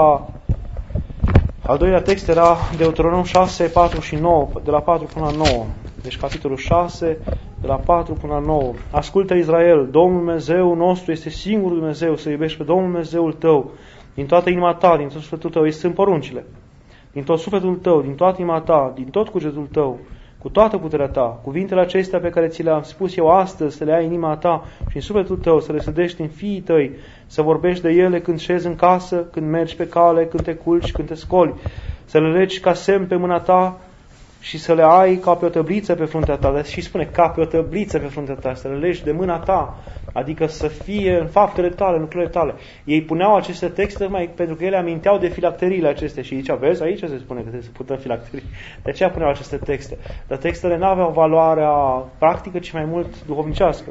doilea text era Deuteronom 6, 4 și 9, de la 4 până la 9. Deci capitolul 6, de la 4 până la 9. Ascultă Israel, Domnul Dumnezeu nostru este singurul Dumnezeu, să iubești pe Domnul Dumnezeul tău din toată inima ta, din tot sufletul tău. Sunt poruncile. Din tot sufletul tău, din toată inima ta, din tot cugetul tău, cu toată puterea ta. Cuvintele acestea pe care ți le-am spus eu astăzi, să le ai în inima ta și în sufletul tău, să le sădești în fiii tăi, să vorbești de ele când șezi în casă, când mergi pe cale, când te culci, când te scoli, să le legi ca semn pe mâna ta și să le ai ca pe o tăbliță pe fruntea ta. Dar și spune, ca pe o tăbliță pe fruntea ta, să le legi de mâna ta, adică să fie în faptele tale, în lucrurile tale. Ei puneau aceste texte mai pentru că ele aminteau de filacteriile acestea. Și aici, vezi, aici se spune că trebuie să putem filacterii. De aceea puneau aceste texte. Dar textele nu aveau valoarea practică, ci mai mult duhovnicească.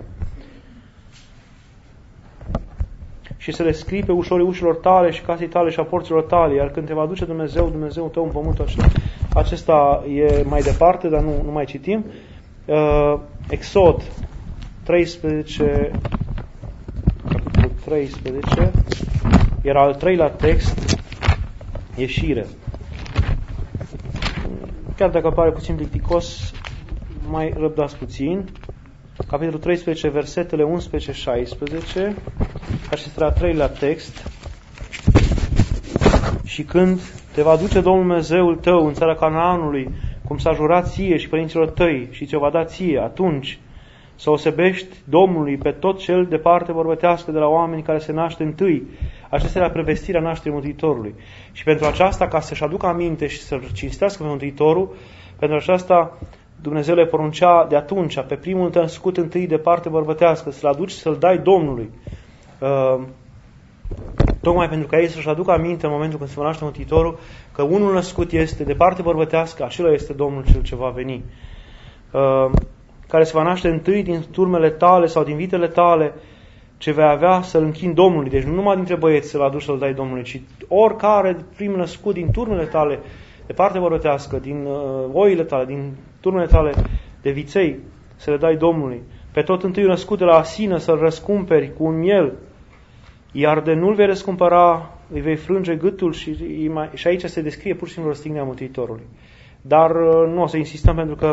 Și să le scrii pe ușorii ușilor tale și casei tale și a porților tale, iar când te va duce Dumnezeu tău în pământul acesta e mai departe, dar nu mai citim. Exod 13, capitolul 13, era al treilea text, ieșire. Chiar dacă pare puțin plicticos, mai răbdați puțin. Capitolul 13, versetele 11-16, acesta era al treilea text. Și când te va duce Domnul Dumnezeul tău în țara Canaanului, cum s-a jurat ție și părinților tăi, și ți-o va da ție, atunci să osebești Domnului pe tot cel de parte bărbătească de la oameni care se naște întâi. Aceasta era prevestirea nașterii Mântuitorului. Și pentru aceasta, ca să-și aducă aminte și să-L cinstească pe Mântuitorul, pentru aceasta Dumnezeu le poruncea de atunci, pe primul născut întâi de parte bărbătească, să-l aduci, să-l dai Domnului. Tocmai pentru ca ei să-și aducă aminte în momentul când se va naște Mântuitorul, că unul născut este de parte bărbătească, acela este Domnul cel ce va veni. Care se va naște întâi din turmele tale sau din vitele tale, ce vei avea să-l închini Domnului. Deci nu numai dintre băieți să-l aduci să-l dai Domnului, ci oricare prim născut din turmele tale, de parte bărbătească, din oile tale, din turmele tale de viței, să le dai Domnului. Pe tot întâi născut de la asină să-l răscumperi cu un miel, iar de nu-l vei răscumpăra, îi vei frânge gâtul și aici se descrie pur și simplu răstignirea Mântuitorului. Dar nu o să insistăm pentru că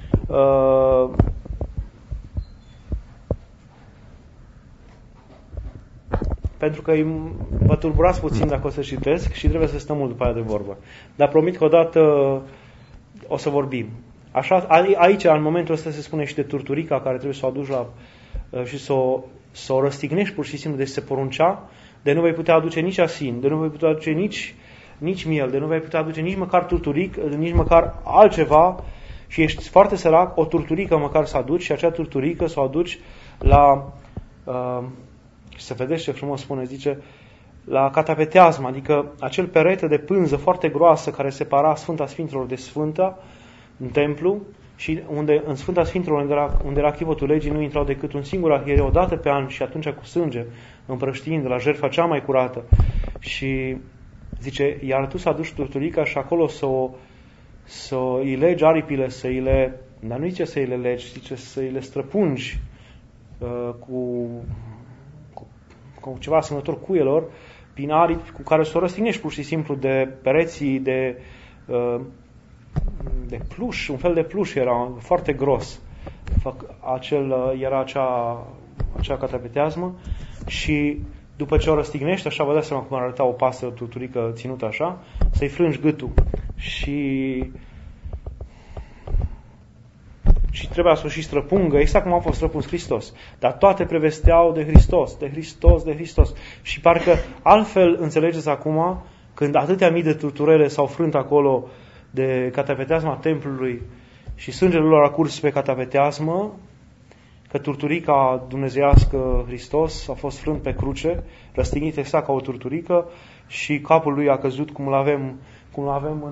vă tulburați puțin dacă o să citesc și trebuie să stăm mult după aia de vorbă. Dar promit că odată o să vorbim. Așa, aici, în momentul ăsta, se spune și de turturica care trebuie să o aduci și să o răstignești pur și simplu, deci se poruncea, de nu vei putea aduce nici asin, de nu vei putea aduce nici miel, de nu vei putea aduce nici măcar turturic, nici măcar altceva, și ești foarte sărac, o turturică măcar să aduci, și acea turturică să o aduci la, și să vedeți ce frumos spune, zice, la catapeteasmă, adică acel perete de pânză foarte groasă care separa Sfânta Sfintelor de Sfânta în templu, și unde în Sfânta Sfintelor, unde era chivotul legii, nu intrau decât un singur arhiereu o dată pe an, și atunci cu sânge, împrăștiind de la jertfa cea mai curată. Și zice, iar tu să aduci turturica și acolo să îi legi aripile, dar nu zice să îi le legi, zice să îi le străpungi cu ceva asemănător cuielor, prin aripi cu care să o răstignești pur și simplu de pereții, de pluș, un fel de pluș era foarte gros. Era acea catapeteazmă și după ce o răstignești, așa vă dați seama cum arăta o pasă turturică ținută așa, să-i frângi gâtul și trebuia să o și străpungă, exact cum a fost străpuns Hristos. Dar toate prevesteau de Hristos, de Hristos, de Hristos. Și parcă altfel înțelegeți acum, când atâtea mii de turturele s-au frânt acolo de catapeteasma templului și sângele lor a curs pe catapeteasmă, că turturica dumnezeiască Hristos a fost frânt pe cruce, răstignit exact ca o turturică și capul lui a căzut cum îl avem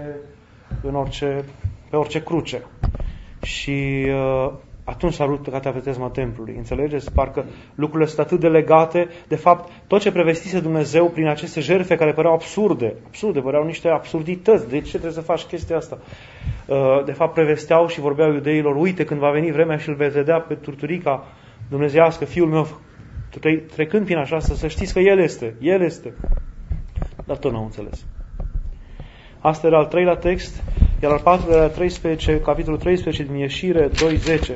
pe orice cruce. Și atunci s-a rupt catapeteasma templului. Înțelegeți? Parcă lucrurile sunt atât de legate. De fapt, tot ce prevestise Dumnezeu prin aceste jertfe care păreau absurde, păreau niște absurdități. De ce trebuie să faci chestia asta? De fapt, prevesteau și vorbeau iudeilor, uite, când va veni vremea și îl veți vedea pe turturica dumnezeiască, fiul meu, trecând prin așa, să știți că El este. Dar tot n-au înțeles. Asta era al treilea text, iar al patrulea era capitolul 13 din Ieșire 2:10.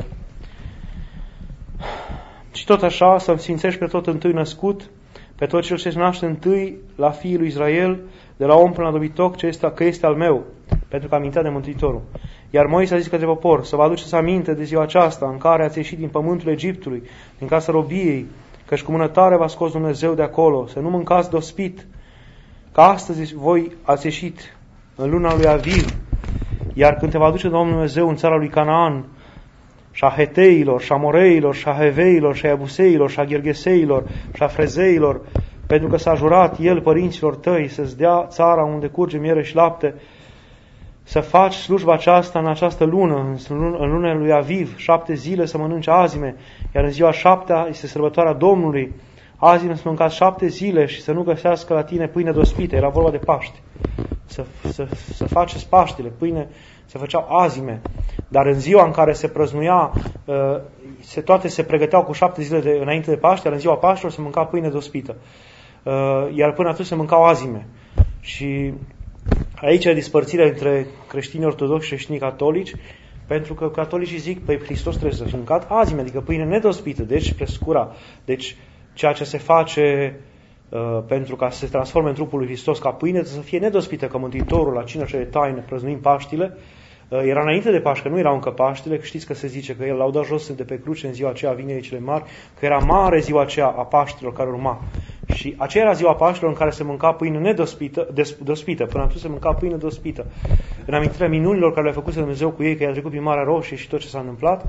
Și tot așa să sfințești pe tot întâi născut, pe tot cel ce se naște întâi la fiii lui Israel, de la om până la dobitoc, că este al meu, pentru că amintea de Mântuitorul. Iar Moise a zis către popor, să vă aduceți aminte de ziua aceasta în care ați ieșit din pământul Egiptului, din casa robiei, căci cu mână tare v-a scos Dumnezeu de acolo, să nu mâncați dospit, că astăzi voi ați ieșit în luna lui Aviv, iar când te va duce Domnul Dumnezeu în țara lui Canaan, și a Heteilor, și a Moreilor, și a Heveilor, și a Iabuseilor, și a Ghergeseilor, și a Frezeilor, pentru că s-a jurat El părinților tăi să-ți dea țara unde curge miere și lapte, să faci slujba aceasta în această lună, în luna lui Aviv, 7 zile să mănânci azime, iar în ziua 7-a este sărbătoarea Domnului, azime să mâncați 7 zile și să nu găsească la tine pâine dospită, era vorba de Paște. Să faceți Paștele, pâine, se făceau azime, dar în ziua în care se prăznuia, toate se pregăteau cu 7 zile înainte de Paște, iar în ziua Paștelor se mânca pâine dospită, iar până atunci se mâncau azime. Și aici e dispărțirea între creștinii ortodoxi și creștinii catolici, pentru că catolicii zic, pe Hristos trebuie să fie mâncat azime, adică pâine nedospită, deci prescura, deci ceea ce se face pentru ca să se transforme în trupul lui Hristos ca pâine, să fie nedospită, că Mântuitorul la cină cele taine, prăznuim Paștile, era înainte de Paște, nu erau încă Paștile, că știți că se zice că El l-au dat jos de pe cruce în ziua aceea a Vinerii cele mari, că era mare ziua aceea a Paștilor care urma. Și aceea era ziua Paștilor în care se mânca pâine nedospită, până atunci se mânca pâine dospită. În amintirea minunilor care le-a făcut Dumnezeu cu ei, că i-a trecut prin Marea Roșie și tot ce s-a întâmplat.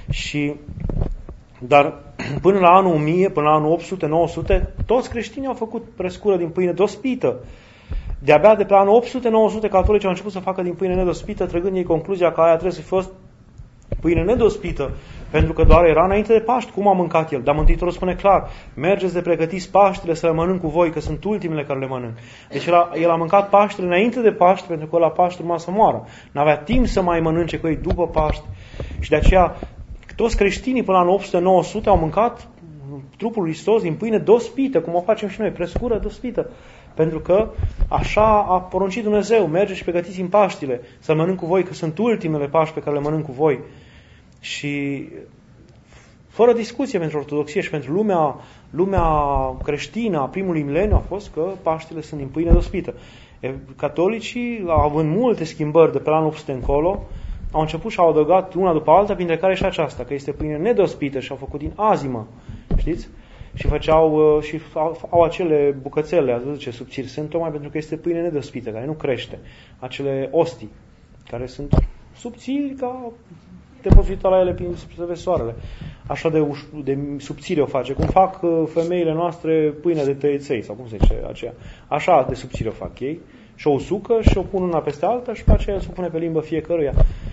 Dar până la anul 1000, până la anul 800-900, toți creștinii au făcut prescură din pâine dospită. De-abia de pe anul 800-900 catolici au început să facă din pâine nedospită, trăgând ei concluzia că aia trebuie să fie fost pâine nedospită, pentru că doar era înainte de Paști. Cum a mâncat El? Dar Mântuitorul spune clar, mergeți de pregătiți Paștile să le mănânc cu voi, că sunt ultimele care le mănânc. Deci El a mâncat Paștile înainte de Paști, pentru că la Paști urma să moară. N-avea timp să mai mănânce cu ei după Paști. Și de aceea toți creștinii până la 800-900 au mâncat trupul lui Hristos din pâine dospită, cum o facem și noi, prescură dospită. Pentru că așa a poruncit Dumnezeu, mergeți și pregătiți în Paștile, să mănânc cu voi, că sunt ultimele Paști pe care le mănânc cu voi. Și fără discuție pentru ortodoxie și pentru lumea creștină a primului mileniu a fost că Paștile sunt din pâine dospită. Catolicii, având multe schimbări de pe la 800 încolo, au început și au adăugat una după alta, printre care și aceasta, că este pâine nedospită și au făcut din azimă, știți? Și făceau și au acele bucățele, ați văzut ce subțiri sunt, tocmai pentru că este pâine nedospită, care nu crește. Acele ostii, care sunt subțiri ca te poți uita la ele prin să vezi soarele. Așa de subțire o face, cum fac femeile noastre pâine de tăieței, sau cum se zice aceea. Așa de subțire o fac ei. Și o usucă și o pun una peste alta și pe aceea se pune pe limbă fiecăruia.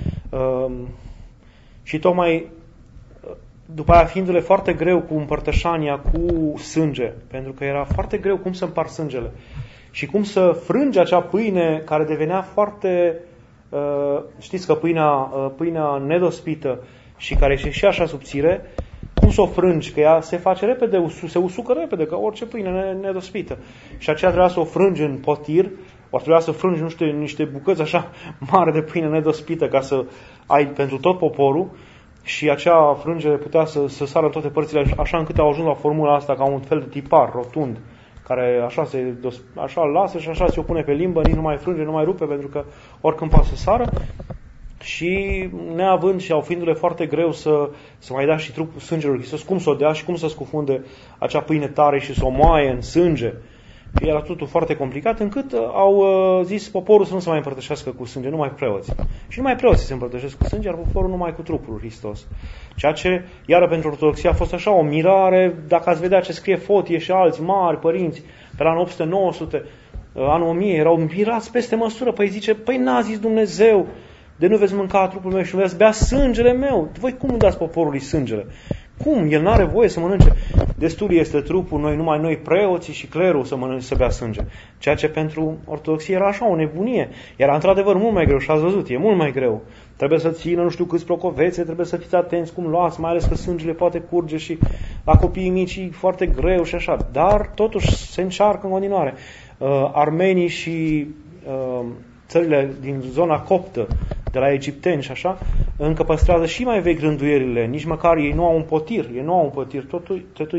Și tocmai după aia fiindu-le foarte greu cu împărtășania cu sânge, pentru că era foarte greu cum să împar sângele și cum să frânge acea pâine care devenea foarte, știți că pâinea nedospită și care este și așa subțire, cum să o frângi, că ea se face repede, se usucă repede, ca orice pâine nedospită. Și aceea trebuia să o frângi în potir, o trebuia să frângi niște bucăți așa mari de pâine nedospită ca să ai pentru tot poporul și acea frângere putea să sară în toate părțile, așa încât au ajuns la formula asta ca un fel de tipar rotund, care așa lasă și așa se o pune pe limbă, nici nu mai frânge, nu mai rupe, pentru că oricând poate să sară. Și neavând și fiindu-le foarte greu să mai dea și trupul sângelui Hristos, cum să o dea și cum să scufunde acea pâine tare și să o moaie în sânge. Era totul foarte complicat, încât au zis poporul să nu se mai împărtășească cu sânge, numai preoții. Și numai preoții se împărtășesc cu sânge, iar poporul numai cu trupul lui Hristos. Ceea ce, iară pentru ortodoxie, a fost așa o mirare, dacă ați vedea ce scrie Fotie și alți mari părinți, pe la 800-900, anul 1000, erau mirați peste măsură. Păi zice, păi n-a zis Dumnezeu, de nu veți mânca trupul meu și nu veți bea sângele meu. Voi cum dați poporului sângele? Cum? El n-are voie să mănânce. Destul este trupul, numai noi preoții și clerul să bea sânge. Ceea ce pentru ortodoxie era așa o nebunie. Era într-adevăr mult mai greu și ați văzut, e mult mai greu. Trebuie să țină nu știu câți procovețe, trebuie să fiți atenți cum luați, mai ales că sângele poate curge și la copiii mici e foarte greu și așa. Dar totuși se încearcă în continuare. Armenii și țările din zona coptă, de la egipteni și așa, încă păstrează și mai vechi rânduierile, nici măcar ei nu au un pătir, totul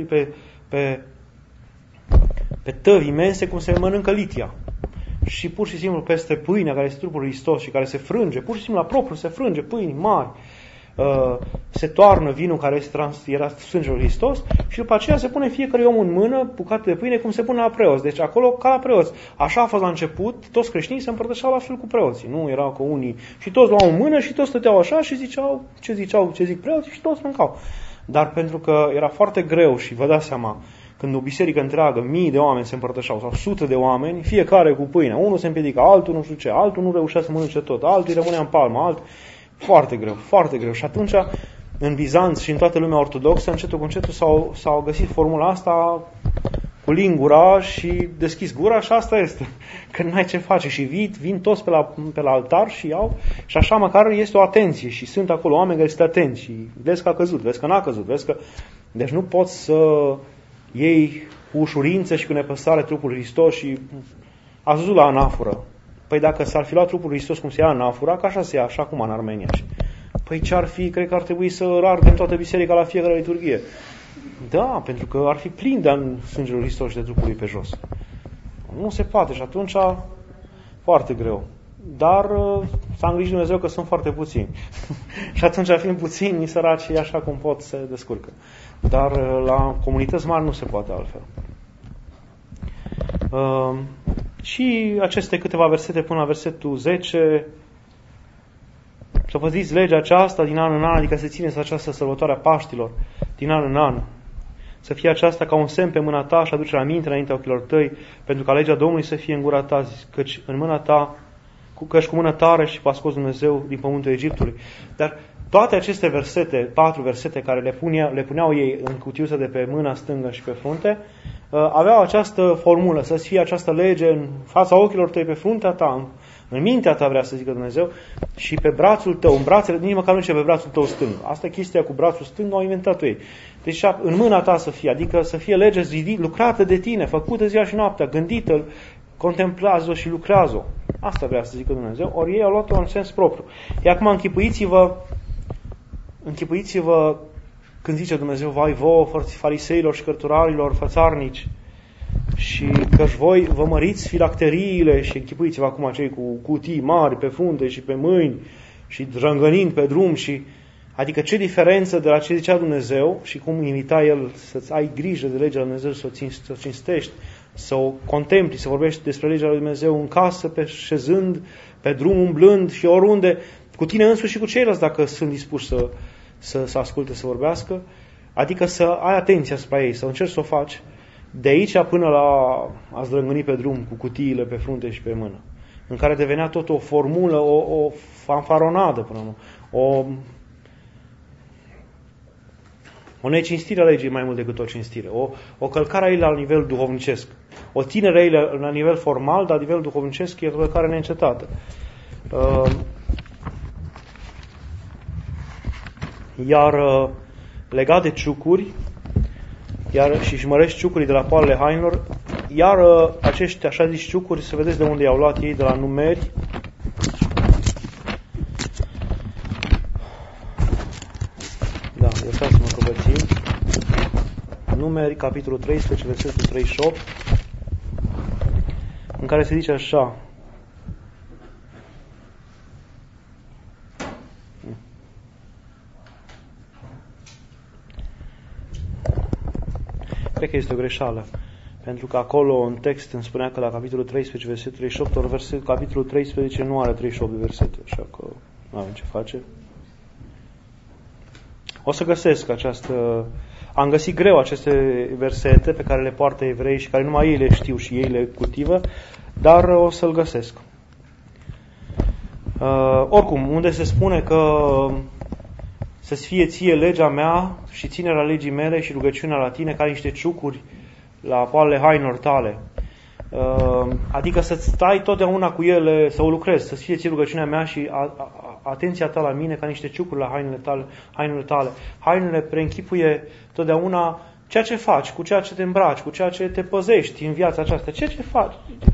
pe tăvi imense cum se mănâncă litia. Și pur și simplu peste pâinea care este trupul lui Hristos și care se frânge, pur și simplu la propriu se frânge pâini mari, se toarnă vinul care era sângele lui Hristos și după aceea se pune fiecare om în mână bucată de pâine cum se pune la preoți. Deci acolo ca la preoți. Așa a fost la început, toți creștinii se împărtășeau la fel cu preoții. Nu erau că unii și toți luau în mână și toți stăteau așa și ziceau ce zic preoții și toți mâncau. Dar pentru că era foarte greu și vă dați seama, când o biserică întreagă, mii de oameni se împărtășeau sau sute de oameni, fiecare cu pâine. Unul se împiedica, altul nu știu ce, altul nu reușea să mănânce tot, altul îi rămânea în palmă, foarte greu, foarte greu. Și atunci, în Bizanț și în toată lumea ortodoxă, încetul cu încetul s-au găsit formula asta cu lingura și deschis gura și asta este. Că n-ai ce face și vin toți pe la altar și iau și așa măcar este o atenție și sunt acolo oameni care sunt atenți și vezi că a căzut, vezi că n-a căzut, vezi că... Deci nu poți să iei cu ușurință și cu nepăsare trupul lui Hristos și ați văzut la anafură. Păi dacă s-ar fi luat trupul lui Hristos cum se ia anafura, că așa se ia, așa cum în Armenia. Păi ce ar fi? Cred că ar trebui să ardem toată biserica la fiecare liturghie. Da, pentru că ar fi plin de sângele lui Hristos și de trupul lui pe jos. Nu se poate și atunci foarte greu. Dar s-a îngrijit Dumnezeu că sunt foarte puțini. Și atunci, fiind puțini, săracii așa cum pot se descurcă. Dar la comunități mari nu se poate altfel. Și aceste câteva versete până la versetul 10, să păziți legea aceasta din an în an, adică să țineți această sărbătoare a Paștilor din an în an. Să fie aceasta ca un semn pe mâna ta și aduce aminte înaintea ochilor tăi, pentru ca legea Domnului să fie în gura ta, căci în mâna ta, căci cu mână tare și v-a scos Dumnezeu din pământul Egiptului. Dar toate aceste versete, 4 versete care le puneau ei în cutiuță de pe mâna stângă și pe frunte, aveau această formulă, să fie această lege în fața ochilor tăi, pe fruntea ta, în mintea ta, vrea să zică Dumnezeu, și pe brațul tău, în brațele, nici măcar nu zice pe brațul tău stâng. Asta e chestia cu brațul stâng, au inventat-o ei. Deci în mâna ta să fie, adică să fie lege lucrată de tine, făcută ziua și noaptea, gândită, contemplați-o și lucrează-o. Asta vrea să zică Dumnezeu, ori ei au luat-o în sens propriu. Iar acum închipuiți-vă când zice Dumnezeu, vai vouă, fariseilor și cărturarilor, fățarnici, și căci voi vă măriți filacteriile și închipuiți-vă acum cei cu cutii mari pe frunte și pe mâini și rângănind pe drum și... Adică ce diferență de la ce zicea Dumnezeu și cum invita El să-ți ai grijă de legea lui Dumnezeu, să o cinstești, să o contempli, să vorbești despre legea lui Dumnezeu în casă, șezând, pe drum, umblând și oriunde, cu tine însuși și cu ceilalți dacă sunt dispuși să asculte, să vorbească, adică să ai atenție asupra ei, să încerci să o faci de aici până la a zdrângăni pe drum cu cutiile pe frunte și pe mână, în care devenea tot o formulă, o fanfaronadă până la o necinstire a legii mai mult decât o cinstire, o călcare a ei la nivel duhovnicesc, o ținere a ei la nivel formal, dar la nivel duhovnicesc e o călcare neîncetată. Iar legat de ciucuri, și mărești ciucurii de la poalele hainelor, Iar acești așa zis ciucuri, să vedeți de unde i-au luat ei, de la Numeri. Da, iertați-mă că vă țin. Numeri, capitolul 13, versetul 38, în care se zice așa: cred că este o greșeală, pentru că acolo în text îmi spunea că la capitolul 13, versetul 38, ori capitolul 13 nu are 38 de versete, așa că nu avem ce face. O să găsesc această... Am găsit greu aceste versete pe care le poartă evrei și care numai ei le știu și ei le cultivă, dar o să-l găsesc. Oricum, unde se spune că să-ți fie ție legea mea și ținerea legii mele și rugăciunea la tine ca niște ciucuri la poalele hainelor tale. Adică să-ți stai totdeauna cu ele, să o lucrezi, să-ți fie ție rugăciunea mea și atenția ta la mine ca niște ciucuri la hainele tale. Hainele preînchipuie totdeauna ceea ce faci, cu ceea ce te îmbraci, cu ceea ce te păzești în viața aceasta. Ceea ce faci,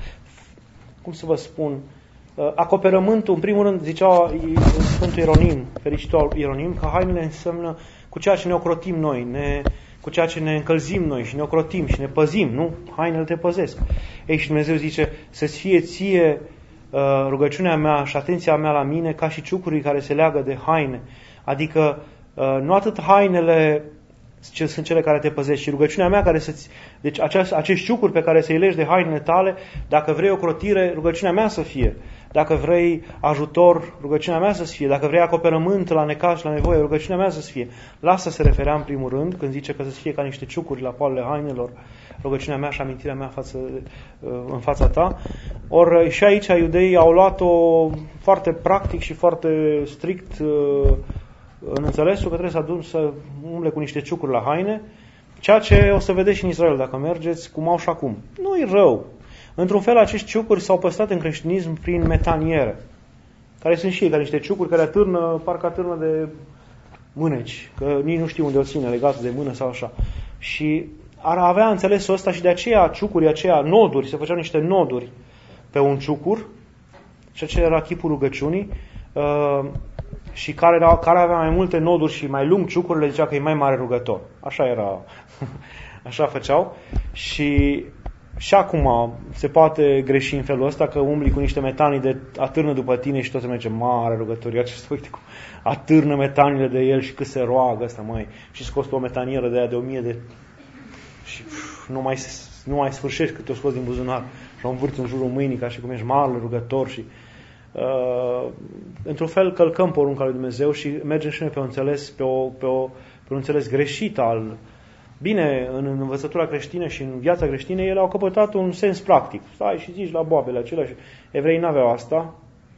cum să vă spun, acoperământul, în primul rând, zicea Sfântul Ieronim, fericitul Ieronim, că hainele înseamnă cu ceea ce ne ocrotim noi, cu ceea ce ne încălzim noi și ne ocrotim și ne păzim, nu? Hainele te păzesc. Ei, și Dumnezeu zice, să-ți fie ție rugăciunea mea și atenția mea la mine ca și ciucurii care se leagă de haine. Adică nu atât hainele sunt cele care te păzesc, și rugăciunea mea care să-ți... Deci acești ciucuri pe care să-i legi de hainele tale, dacă vrei ocrotire, rugăciunea mea să fie. Dacă vrei ajutor, rugăciunea mea să fie. Dacă vrei acoperământ la necaz și la nevoie, rugăciunea mea să fie. La asta se referea în primul rând, când zice că să fie ca niște ciucuri la poalele hainelor, rugăciunea mea și amintirea mea în fața ta. Ori și aici iudeii au luat-o foarte practic și foarte strict în înțelesul că trebuie să umble cu niște ciucuri la haine, ceea ce o să vedeți și în Israel dacă mergeți, cum au și acum. Nu-i rău. Într-un fel, acești ciucuri s-au păstrat în creștinism prin metaniere, care sunt și ei ca niște ciucuri care parcă atârnă de mâneci, că nici nu știu unde o ține, legat de mână sau așa. Și ar avea înțelesul ăsta și de aceea ciucurii, aceea noduri, se făceau niște noduri pe un ciucur, și aceea era chipul rugăciunii, și care avea mai multe noduri și mai lung ciucurile, zicea că e mai mare rugător. Așa era, așa făceau. Și acum se poate greși în felul ăsta, că umbli cu niște metanii de atârnă după tine și tot se merge mare rugător. Ia ce să uite cum atârnă metanile de el și cât se roagă ăsta, măi. Și îți costă o metanieră de aia de 1000 de... Și nu mai sfârșești cât o scoți din buzunar și o învârți în jurul mâinii ca și cum ești mare rugător și... într-un fel călcăm porunca lui Dumnezeu și mergem și noi pe un înțeles, pe un înțeles greșit al... Bine, în învățătura creștină și în viața creștină, ele au căpătat un sens practic. Stai și zici la boabele acelea și... Evreii n-aveau asta.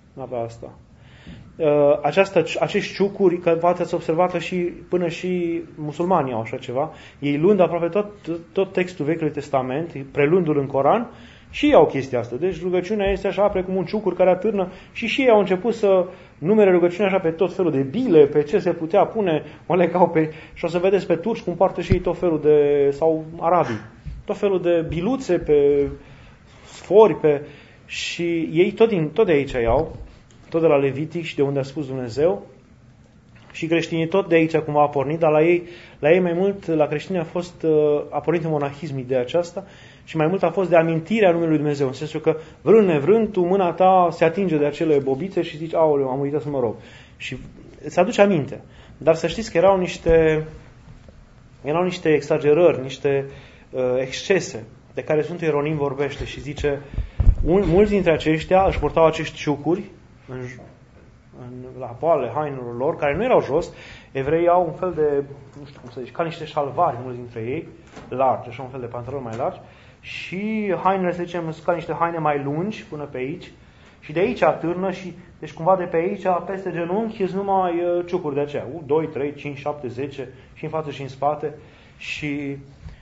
Acești ciucuri, că v-ați observat că până și musulmanii au așa ceva, ei luând aproape tot textul Vechiului Testament, preluându-l în Coran, și ei au chestia asta. Deci rugăciunea este așa precum un ciucur care atârnă, și ei au început să numere rugăciunea așa pe tot felul de bile, pe ce se putea pune, mă legau pe... Și o să vedeți pe turci cum poartă și ei tot felul de... sau arabii, tot felul de biluțe pe sfori, și ei tot de aici iau, tot de la Levitic și de unde a spus Dumnezeu, și creștinii tot de aici cumva a pornit, dar la ei mai mult, la creștini a pornit în monahism ideea aceasta, și mai mult a fost de amintirea numelui lui Dumnezeu, în sensul că vrând nevrând, tu, mâna ta se atinge de acele bobițe și zici, aoleu, am uitat să mă rog. Și îți aduce aminte. Dar să știți că erau niște exagerări, niște excese de care Sfântul Ieronim vorbește și zice, mulți dintre aceștia își purtau acești ciucuri la poalele hainelor lor, care nu erau jos. Evreii au un fel de, nu știu cum să zic, ca niște șalvari, mulți dintre ei, largi, așa un fel de pantaloni mai largi, și hainele, să zicem, sunt ca niște haine mai lungi până pe aici, și de aici atârnă, și deci cumva de pe aici, peste genunchi, sunt numai ciucuri de aceea, 2, 3, 5, 7, 10, și în față și în spate, și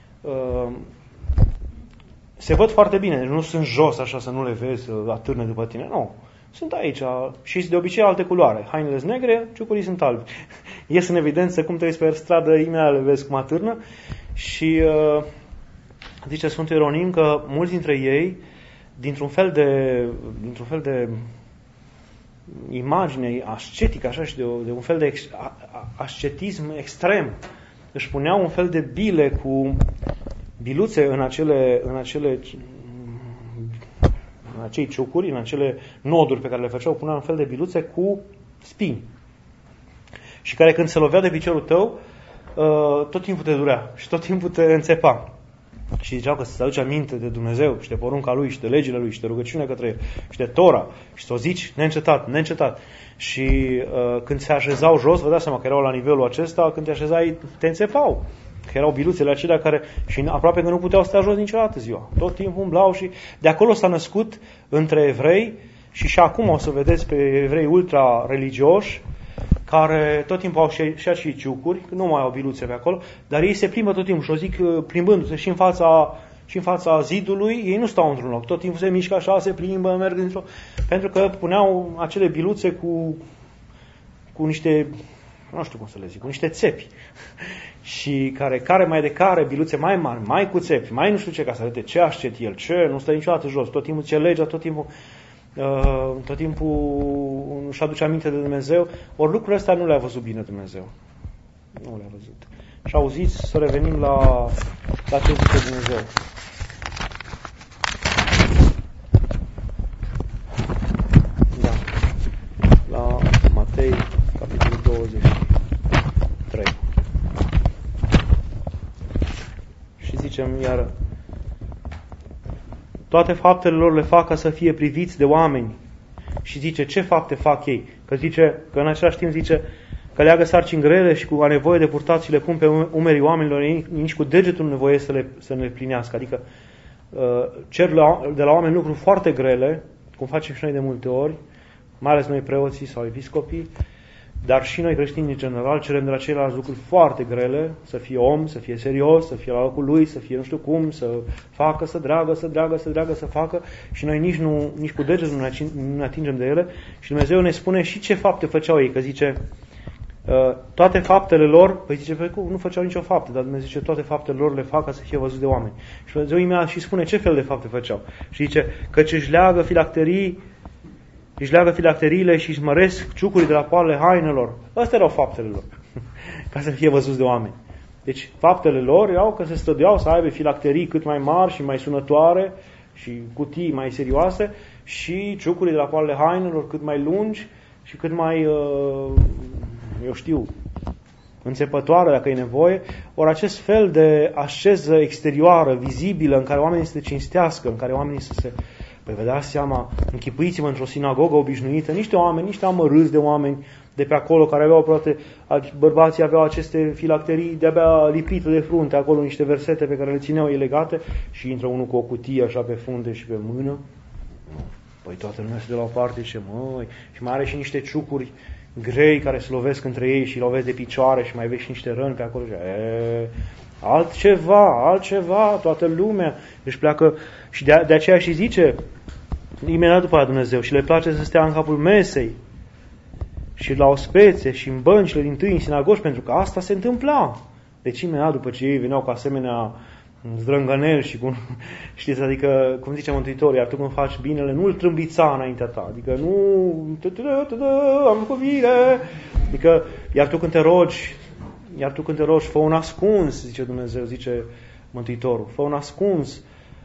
se văd foarte bine, deci nu sunt jos așa să nu le vezi, atârnă după tine, nu. Sunt aici și de obicei alte culoare. Hainele sunt negre, ciucurii sunt albi. Ies în evidență cum treci pe stradă, imediat le vezi cum atârnă. Și zice Sfântul Ieronim că mulți dintre ei, dintr-un fel de imagine ascetică, așa, și de un fel de ascetism extrem, își puneau un fel de bile cu biluțe în acei ciucuri, în acele noduri pe care le făceau, puneau un fel de biluțe cu spini. Și care când se lovea de piciorul tău, tot timpul te durea și tot timpul te înțepa. Și ziceau că să-ți aduci aminte de Dumnezeu și de porunca Lui și de legile Lui și de rugăciunea către El și de Tora și să o zici neîncetat. Și când se așezau jos, vă dați seama că erau la nivelul acesta, când te așezai, te înțepau. Că erau biluțele acelea care și aproape că nu puteau sta jos niciodată ziua. Tot timpul umblau și de acolo s-a născut între evrei și acum o să vedeți pe evrei ultra-religioși care tot timpul au și ciucuri, nu mai au biluțe pe acolo, dar ei se plimbă tot timpul și o zic plimbându-se și în fața zidului, ei nu stau într-un loc, tot timpul se mișcă așa, se plimbă, merg dintr-o... Pentru că puneau acele biluțe cu niște, nu știu cum să le zic, cu niște țepi. Și care mai de care, biluțe mai mari, mai cu țepi, mai nu știu ce, ca să arate ce ascet el, ce, nu stă niciodată jos, tot timpul ce legea, tot timpul își aduce aminte de Dumnezeu, ori lucrurile astea nu le-a văzut bine Dumnezeu. Nu le-a văzut. Și auziți, să revenim la ce zice Dumnezeu. Da. La Matei, capitolul 23. Și zicem iară, toate faptele lor le fac ca să fie priviți de oameni. Și zice, ce fapte fac ei? Că zice, că în același timp zice că leagă sarcini grele și cu a nevoie de purtat și le pun pe umerii oamenilor, nici cu degetul nu nevoie să le plinească. Adică cer de la oameni lucruri foarte grele, cum facem și noi de multe ori, mai ales noi preoții sau episcopii, dar și noi creștini în general cerem de la ceilalți lucruri foarte grele, să fie om, să fie serios, să fie la locul lui, să fie nu știu cum, să facă, să dreagă, să facă și noi nici cu degetul nu ne atingem de ele și Dumnezeu ne spune și ce fapte făceau ei, că zice toate faptele lor, păi zice, nu făceau nicio faptă, dar Dumnezeu zice toate faptele lor le fac ca să fie văzut de oameni. Și Dumnezeu imediat și spune ce fel de fapte făceau. Și zice, căci își leagă filacteriile și își măresc ciucurii de la poalele hainelor. Astea erau faptele lor, ca să fie văzuți de oameni. Deci faptele lor erau că se străduiau să aibă filacterii cât mai mari și mai sunătoare și cutii mai serioase și ciucurii de la poalele hainelor cât mai lungi și cât mai, înțepătoare dacă e nevoie. Ori acest fel de asceză exterioară, vizibilă, în care oamenii să se cinstească, în care oamenii să se... Păi vă dați seama, închipuiți-vă într-o sinagogă obișnuită, niște amărâți de oameni de pe acolo, care aveau poate, bărbații aveau aceste filacterii de-abia lipite de frunte, acolo niște versete pe care le țineau ei legate și intră unul cu o cutie așa pe funde și pe mână. Păi toată lumea se de la o parte și măi, și mai are și niște ciucuri grei care se lovesc între ei și lovesc de picioare și mai vezi și niște răni pe acolo și altceva, toată lumea își pleacă și de aceea și zice imediat după aia Dumnezeu și le place să stea în capul mesei și la ospețe și în băncile din tâi în sinagogi, pentru că asta se întâmpla. Deci imediat după ce ei veneau cu asemenea zdrângăneli și cum, știți, adică, cum zice Mântuitorul, iar tu când faci binele, nu îl trâmbița înaintea ta, adică nu, am făcut bine, adică, iar tu când te rogi, fă un ascuns, zice Dumnezeu, zice Mântuitorul, fă un ascuns,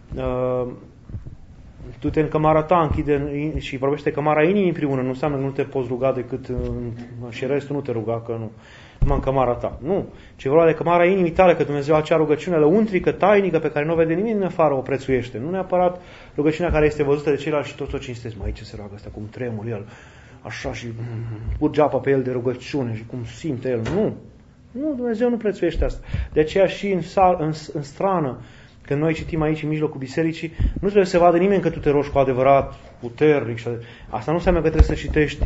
du-te în cămara ta, închide și vorbește cămara inimii împreună, nu înseamnă că nu te poți ruga decât și restul nu te ruga, că nu, numai în cămara ta. Nu, ci vorba de cămara inimii tale, că Dumnezeu acea rugăciune lăuntrică, tainică, pe care nu o vede nimeni din afară, o prețuiește. Nu neapărat rugăciunea care este văzută de ceilalți și tot o cinstezi. Mai ce se roagă asta, cum tremur el, așa și curge apa pe el de rugăciune și cum simte el. Nu, Dumnezeu nu prețuiește asta. De aceea și în strană, când noi citim aici în mijlocul bisericii, nu trebuie să vadă nimeni că tu te rogi cu adevărat puternic. Asta nu înseamnă că trebuie să citești,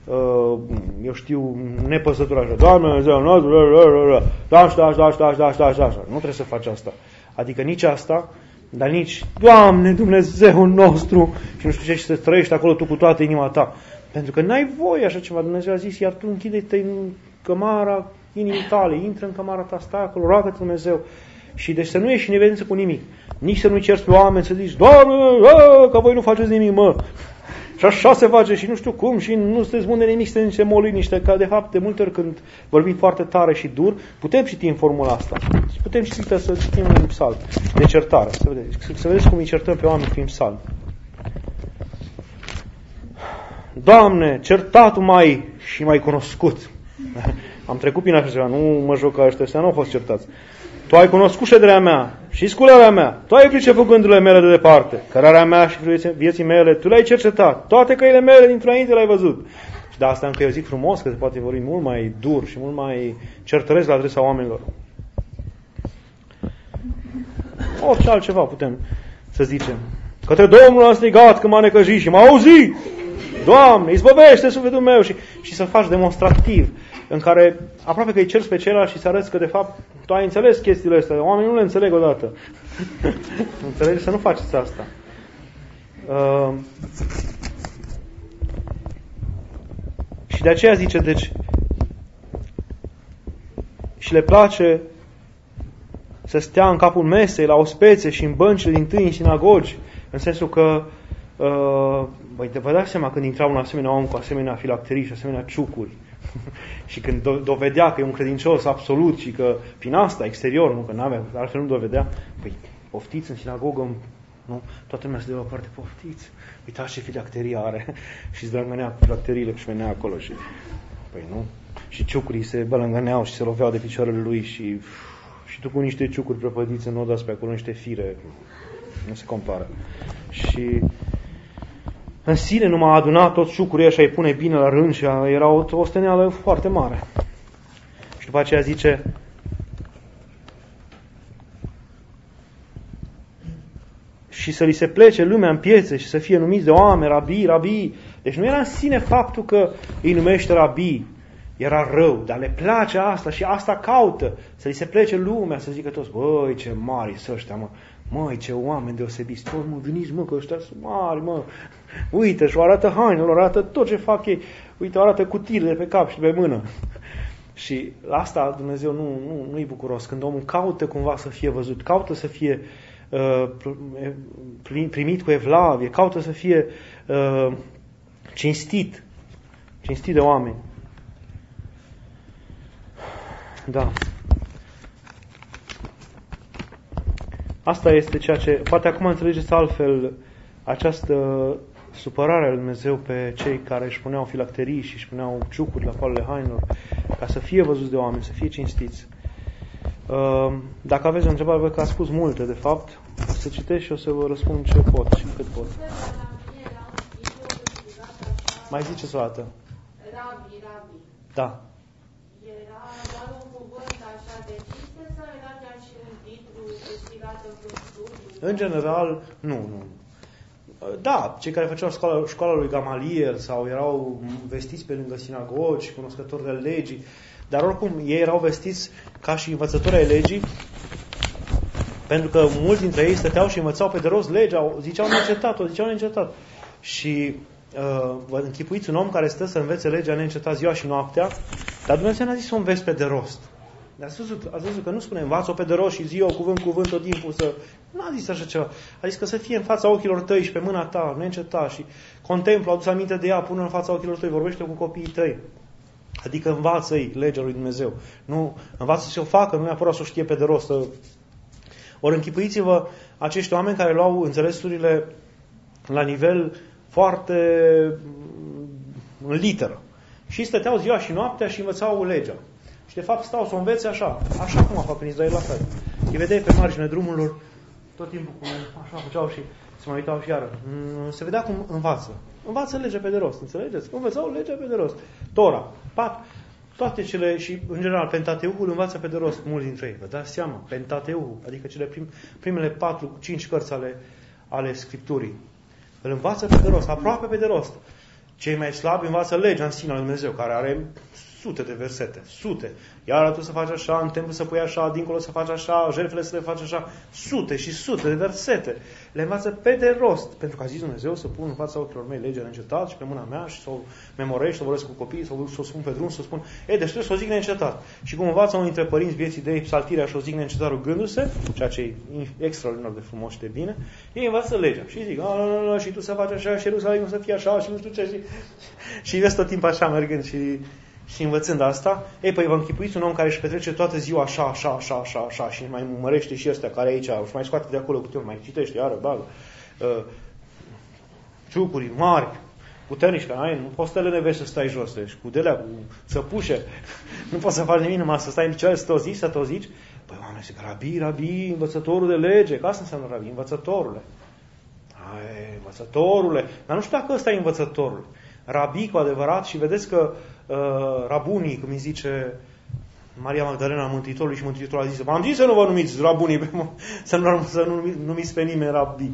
nepăsător așa, Doamne Dumnezeu nostru, da. Nu trebuie să faci asta. Adică nici asta, dar nici Doamne Dumnezeu nostru și nu știu ce, și să trăiești acolo tu cu toată inima ta. Pentru că n-ai voie așa ceva. Dumnezeu a zis, iar tu închide-te în cămara inimii tale, intră în cămara ta, stai acolo, roagă-te Dumnezeu. Și deci să nu ieși în evidență cu nimic. Nici să nu-i ceri pe oameni, să zici, Doamne, că voi nu faceți nimic, mă. Și așa se face și nu știu cum și nu sunteți buni de nimic, sunteți niște moliniște, că de fapt de multe ori când vorbim foarte tare și dur, putem citi în formula asta. Putem citi să citim un psalm de certare. Să vedeți cum îi certăm pe oameni prin psalm. Doamne, certatul mai și mai cunoscut. Am trecut prin așa ceva, nu mă joc ca ăștia, nu au fost certați. Tu ai cunoscut șederea mea și scularea mea. Tu ai priceput gândurile mele de departe. Cărarea mea și vieții mele, tu le-ai cercetat. Toate căile mele dintr-o înainte le-ai văzut. Și de asta încă eu zic frumos, că se poate vorbi mult mai dur și mult mai certăresc la adresa oamenilor. Orice altceva putem să zicem. Către Domnul am strigat când m-a necăjit și m-a auzit. Doamne, izbăvește sufletul meu și să faci demonstrativ, în care aproape că îi ceri pe ceilalți și să arăți că de fapt tu ai înțeles chestiile astea, oamenii nu le înțeleg odată. Înțelegi? Să nu faceți asta. Și de aceea zice, deci, și le place să stea în capul mesei, la ospețe și în băncile din tâi în sinagogi, în sensul că vă dați seama când intra un asemenea om cu asemenea filacterii și asemenea ciucuri și când dovedea că e un credincios absolut și că prin asta, exterior, nu, că n-avea, altfel nu dovedea, păi poftiți în sinagogă, nu? Toată lumea se dă la o parte, poftiți, uitați ce filacterie are și zdrângănea cu filacteriile și venea acolo și, păi nu, și ciucurii se bălângăneau și se loveau de picioarele lui și tu cu niște ciucuri prăpădiți în odați pe acolo, niște fire, nu se compară. Și în sine nu m-a adunat toți ciucurii așa, îi pune bine la rând și era o osteneală foarte mare. Și după aceea zice, și să li se plece lumea în piețe și să fie numiți de oameni, rabii. Deci nu era în sine faptul că îi numește rabii, era rău, dar le place asta și asta caută, să li se plece lumea, să zică toți, băi, ce mari sunt ăștia, mă. Măi, ce oameni deosebiți, toți, mă, veniți, mă, că ăștia sunt mari, mă. Uite, și o arată hainele, arată tot ce fac ei. Uite, o arată cutiile pe cap și pe mână. Și la asta Dumnezeu nu-i bucuros. Când omul caută cumva să fie văzut, caută să fie primit cu evlavie, caută să fie cinstit de oameni. Da. Asta este ceea ce... Poate acum înțelegeți altfel această supărare a lui Dumnezeu pe cei care își puneau filacterii și își puneau ciucuri la palele hainelor, ca să fie văzuți de oameni, să fie cinstiți. Dacă aveți o întrebare, văd că ați spus multe, de fapt. O să citesc și o să vă răspund ce pot și cât pot. Mai ziceți o dată. Rabi. Da. Era doar un cuvânt așa de cinste sau era chiar și un titlu câștigat într-un studiu? În general, nu. Da, cei care făceau școala lui Gamaliel sau erau vestiți pe lângă sinagogi, cunoscători de legii, dar oricum ei erau vestiți ca și învățători ai legii, pentru că mulți dintre ei stăteau și învățau pe de rost legea, ziceau neîncetat. Și vă închipuiți un om care stă să învețe legea neîncetat ziua și noaptea, dar Dumnezeu n-a zis să o înveți pe de rost. Ați văzut că nu spune învață-o pe de rost și zi-o cuvânt tot timpul să... N-a zis așa ceva. A zis că să fie în fața ochilor tăi și pe mâna ta, neîncetat și contemplă, adu-ți aminte de ea, pune în fața ochilor tăi, vorbește cu copiii tăi. Adică învață-i legea lui Dumnezeu. Nu, învață să o facă, nu neapărat să o știe pe de rost. Ori închipuiți-vă acești oameni care luau înțelesurile la nivel foarte în literă. Și stăteau ziua și noaptea și învățau legea. Și de fapt stau să o învețe așa cum a făcut în Israel la fel. Îi vedeai pe marginea drumurilor, tot timpul cum așa făceau și se mai uitau și iară. Se vedea cum învață. Învață legea pe de rost, înțelegeți? Învățau legea pe de rost. Tora, toate cele, și în general Pentateucul învață pe de rost mulți dintre ei. Vă dați seama, Pentateucul, adică cele primele 4-5 cărți ale Scripturii. Îl învață pe de rost, aproape pe de rost. Cei mai slabi învață legea în sine al lui Dumnezeu, care are sute de versete, sute. Iar tu să faci așa, în templu să pui așa, dincolo să faci așa, jertfele să le faci așa, sute și sute de versete. Le învață pe de rost, pentru că a zis Dumnezeu să pun în fața ochilor mei legea neîncetat și pe mâna mea și să o memorez, să o vorbesc cu copiii, să o spun pe drum, să o spun, deci trebuie să o zic neîncetat. Și cum învață unul dintre părinți vieții de psaltirea și o zic neîncetat rugându-se, ceea ce e extraordinar de frumos și de bine, ei învață legea și zic, și tu să faci așa, și Ierusalimul să fie așa, și nu știu ce, și vezi tot timpul așa mergând și învățând asta, păi vă închipuiți un om care își petrece toată ziua așa și mai mărește și ăstea care aici, și mai scoate de acolo câte ori, mai citește, iară, bagă, ciucuri mari, puternici, nu poți să te lenevești să stai jos, deci, cu delea, cu săpușe, nu poți să faci nimic, numai să stai în picioare, să te zici, păi oameni zic, rabi, învățătorul de lege, că asta înseamnă rabi, învățătorule. Învățătorule, dar nu știu dacă ăsta e învățătorul. Rabi cu adevărat, și vedeți că rabunii, cum îi zice Maria Magdalena Mântuitorului, și Mântuitorul a zis, v-am zis să nu vă numiți rabunii, să nu numiți pe nimeni rabi.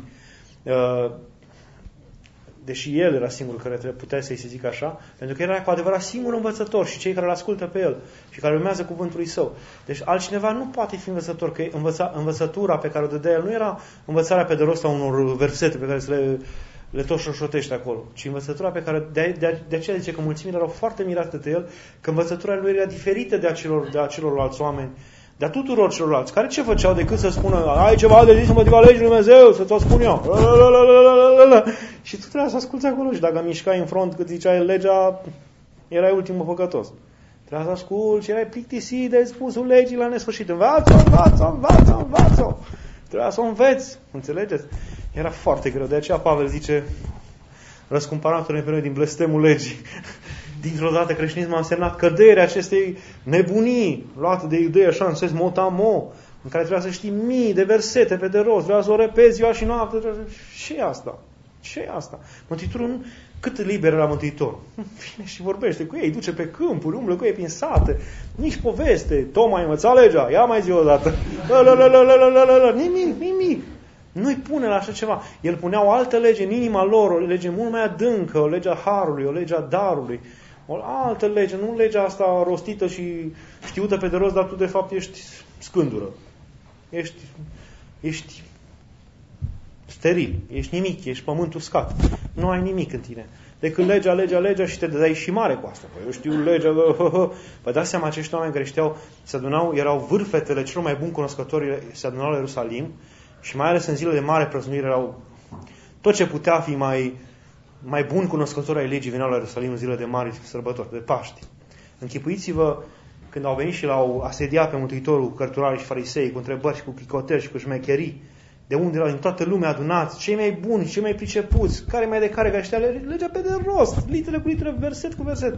Deși el era singurul care putea să-i se zică așa, pentru că era cu adevărat singur învățător și cei care îl ascultă pe el și care urmează cuvântul lui său. Deci altcineva nu poate fi învățător, că învățătura pe care o dădea el nu era învățarea pe de rost a unor versete pe care să le tot șoșotește acolo, ci învățătura pe care, de aceea zice că mulțimile erau foarte mirate de el, că învățătura lui era diferită de a celorlalți oameni, de a tuturor celorlalți, care ce făceau decât să spună, ai ceva de zis împotriva legii lui Dumnezeu, să ți-o spun eu. Și tu trebuia să asculți acolo și dacă mișcai în front cât zicea el legea, erai ultimul păcătos. Trebuia să asculți și erai plictisit de spusul legii la nesfârșit. Învață-o! Trebuia să o înveți, înțelegeți? Era foarte greu, de aceea Pavel zice, răscumpăratul-ne pe noi din blestemul legii. Dintr-o dată creștinismul a însemnat căderea acestei nebunii luate de iudei așa în sens motamo, în care trebuia să știi mii de versete pe de rost, trebuia să o repezi ziua și noapte. Ce e asta? Ce e asta? Mântuitorul, cât liber era Mântuitorul? Vine și vorbește cu ei, duce pe câmpuri, umblă cu ei prin sate, nici poveste, Toma a învățat legea, ia mai zi o dată. Nimic. Nu-i pune la așa ceva. El punea o altă lege în inima lor, o lege mult mai adâncă, o lege a harului, o lege a darului, o altă lege, nu legea asta rostită și știută pe de rost, dar tu de fapt ești scândură. Ești steril, ești nimic, ești pământ uscat. Nu ai nimic în tine. Decât legea și te dai și mare cu asta. Păi eu știu legea. Păi dați seama, acești oameni care știau, se adunau, erau vârfetele celor mai buni cunoscători, se adunau la Ierusalim și mai ales în zilele de mare prăznuire erau tot ce putea fi mai bun cunoscători ai legii veneau la Ierusalim în zilele de mari sărbători, de Paști. Închipuiți-vă când au venit și l-au asediat pe Mântuitorul cărturarii și farisei cu întrebări și cu chicoteri și cu șmecherii. De unde erau din toată lumea adunați, cei mai buni, cei mai pricepuți, care mai de care găștea legea pe de rost, litere cu litere, verset cu verset.